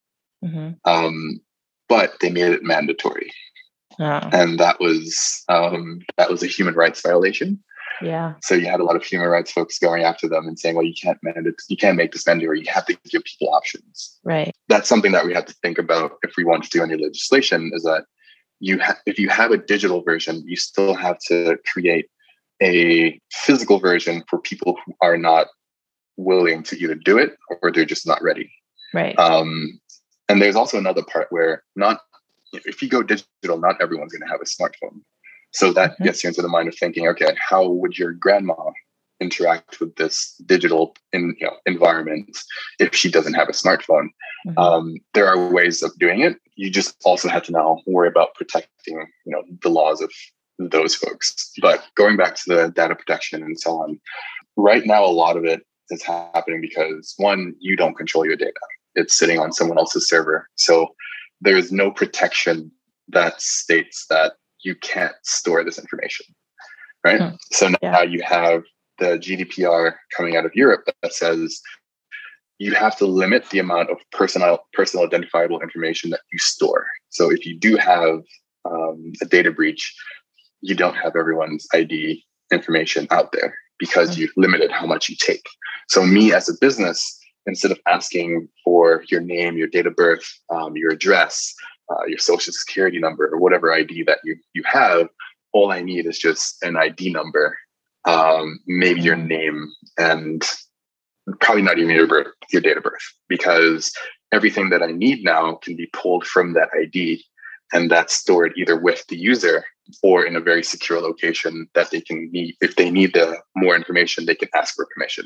but they made it mandatory. And that was a human rights violation. Yeah. So you had a lot of human rights folks going after them and saying, well, you can't make this mandatory. You have to give people options. Right. That's something that we have to think about if we want to do any legislation, is that if you have a digital version, you still have to create a physical version for people who are not willing to either do it or they're just not ready. Right. And there's also another part where if you go digital, not everyone's going to have a smartphone. So that gets you into the mind of thinking, okay, how would your grandma interact with this digital environment if she doesn't have a smartphone? There are ways of doing it. You just also have to now worry about protecting, the laws of those folks. But going back to the data protection and so on, right now, a lot of it is happening because one, you don't control your data. It's sitting on someone else's server. So there's no protection that states that you can't store this information, right? So now you have the GDPR coming out of Europe that says you have to limit the amount of personal identifiable information that you store. So if you do have a data breach, you don't have everyone's ID information out there because you've limited how much you take. So me as a business, instead of asking for your name, your date of birth, your address, your social security number, or whatever ID that you have, all I need is just an ID number, maybe your name, and probably not even your date of birth, because everything that I need now can be pulled from that ID, and that's stored either with the user or in a very secure location that they can need. If they need more information, they can ask for permission.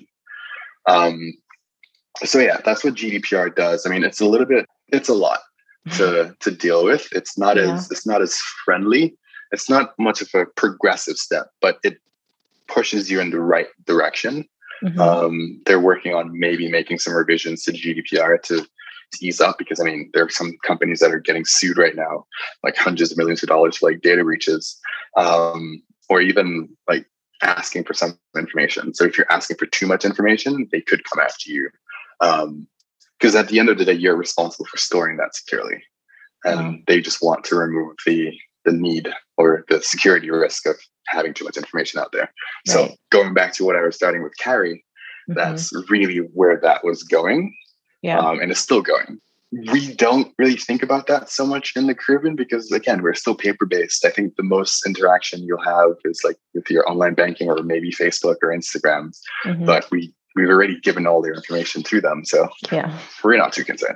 So yeah, that's what GDPR does. I mean, it's a lot to deal with. It's not as friendly. It's not much of a progressive step, but it pushes you in the right direction. They're working on maybe making some revisions to GDPR to ease up, because I mean, there are some companies that are getting sued right now, like hundreds of millions of dollars for like data breaches, or even like asking for some information. So if you're asking for too much information, they could come after you. Because at the end of the day, you're responsible for storing that securely. And they just want to remove the need or the security risk of having too much information out there. Right. So going back to what I was starting with Carrie, that's really where that was going. And it's still going. We don't really think about that so much in the Caribbean because, again, we're still paper-based. I think the most interaction you'll have is like with your online banking or maybe Facebook or Instagram. But we've already given all their information to them. So we're not too concerned.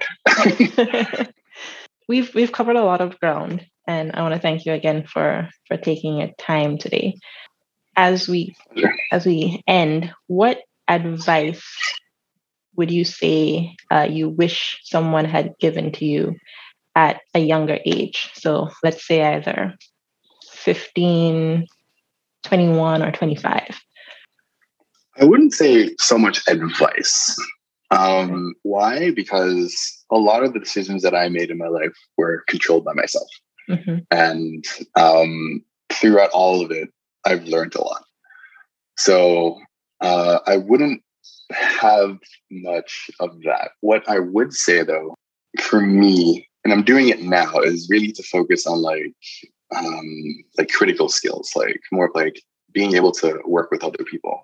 We've covered a lot of ground, and I want to thank you again for taking your time today. As we end, what advice would you say you wish someone had given to you at a younger age? So let's say either 15, 21, or 25. I wouldn't say so much advice. Why? Because a lot of the decisions that I made in my life were controlled by myself. And throughout all of it, I've learned a lot. So I wouldn't have much of that. What I would say, though, for me, and I'm doing it now, is really to focus on like critical skills, like more like being able to work with other people,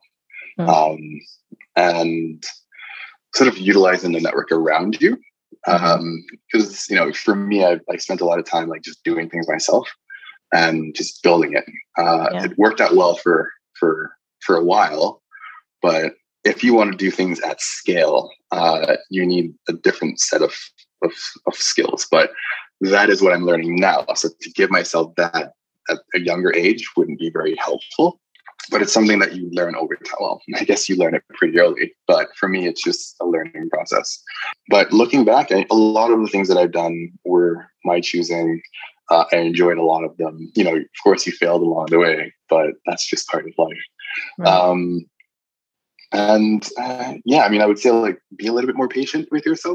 and sort of utilizing the network around you. Because for me, I spent a lot of time like just doing things myself and just building it. It worked out well for a while, but if you want to do things at scale, you need a different set of skills. But that is what I'm learning now. So to give myself that at a younger age wouldn't be very helpful. But it's something that you learn over time. Well, I guess you learn it pretty early. But for me, it's just a learning process. But looking back, a lot of the things that I've done were my choosing. I enjoyed a lot of them. Of course, you failed along the way, but that's just part of life. Right. I would say like be a little bit more patient with yourself.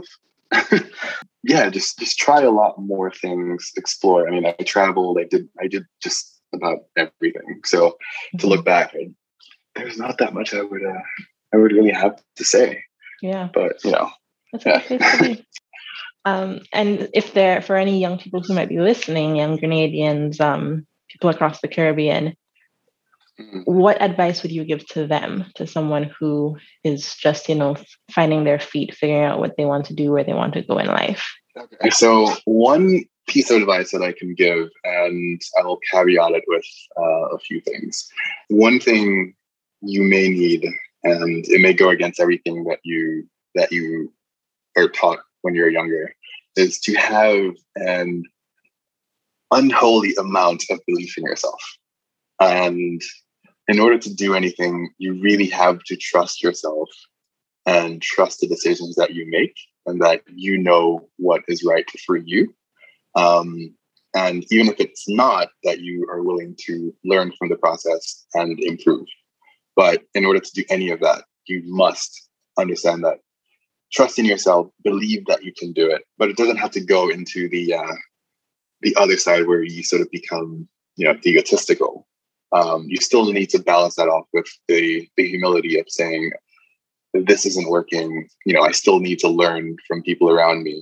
Just try a lot more things, explore. I mean, I traveled, I did just about everything. So to look back, there's not that much I would really have to say. Yeah. But that's a good place to be. And if for any young people who might be listening, young Grenadians, people across the Caribbean, what advice would you give to them, to someone who is just, finding their feet, figuring out what they want to do, where they want to go in life? Okay. So one piece of advice that I can give, and I'll caveat it with a few things. One thing you may need, and it may go against everything that you are taught when you're younger, is to have an unholy amount of belief in yourself. And in order to do anything, you really have to trust yourself and trust the decisions that you make, and that you know what is right for you. And even if it's not, that you are willing to learn from the process and improve. But in order to do any of that, you must understand that, trust in yourself, believe that you can do it. But it doesn't have to go into the other side where you sort of become, egotistical. You still need to balance that off with the humility of saying, this isn't working. I still need to learn from people around me.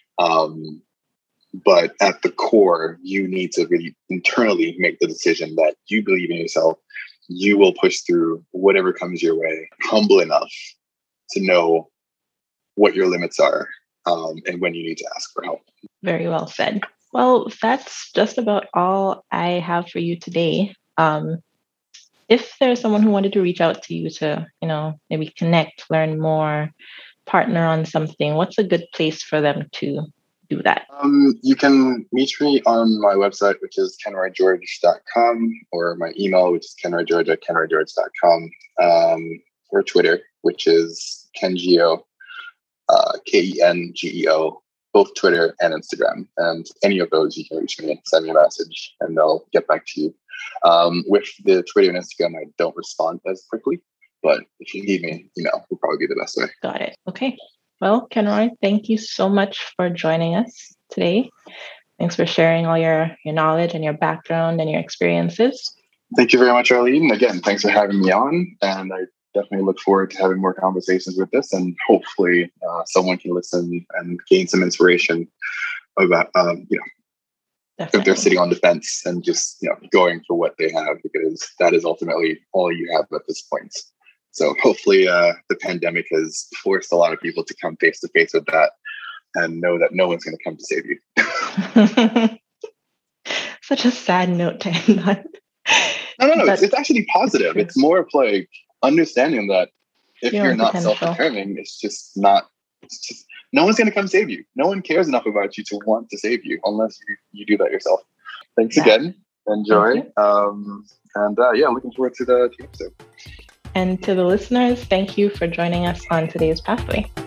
But at the core, you need to really internally make the decision that you believe in yourself. You will push through whatever comes your way, humble enough to know what your limits are, and when you need to ask for help. Very well said. Well, that's just about all I have for you today. If there's someone who wanted to reach out to you to, maybe connect, learn more, partner on something, what's a good place for them to do that? You can reach me on my website, which is kenroygeorge.com, or my email, which is kenroygeorge@kenroygeorge.com, or Twitter, which is Kengeo, Kengeo, both Twitter and Instagram. And any of those, you can reach me and send me a message, and I'll get back to you. With the Twitter and Instagram, I don't respond as quickly, but if you need me, email will probably be the best way. Got it. Okay. Well, Kenroy, thank you so much for joining us today. Thanks for sharing all your knowledge and your background and your experiences. Thank you very much, Arlene. Again, thanks for having me on. And I definitely look forward to having more conversations with this. And hopefully someone can listen and gain some inspiration about, if they're sitting on the fence and just, going for what they have, because that is ultimately all you have at this point. So hopefully the pandemic has forced a lot of people to come face to face with that and know that no one's going to come to save you. Such a sad note to end on. No. It's actually positive. True. It's more of like understanding that if you're not self-determining, it's just no one's going to come save you. No one cares enough about you to want to save you unless you do that yourself. Thanks again. Enjoy. Looking forward to the episode. And to the listeners, thank you for joining us on today's Pathway.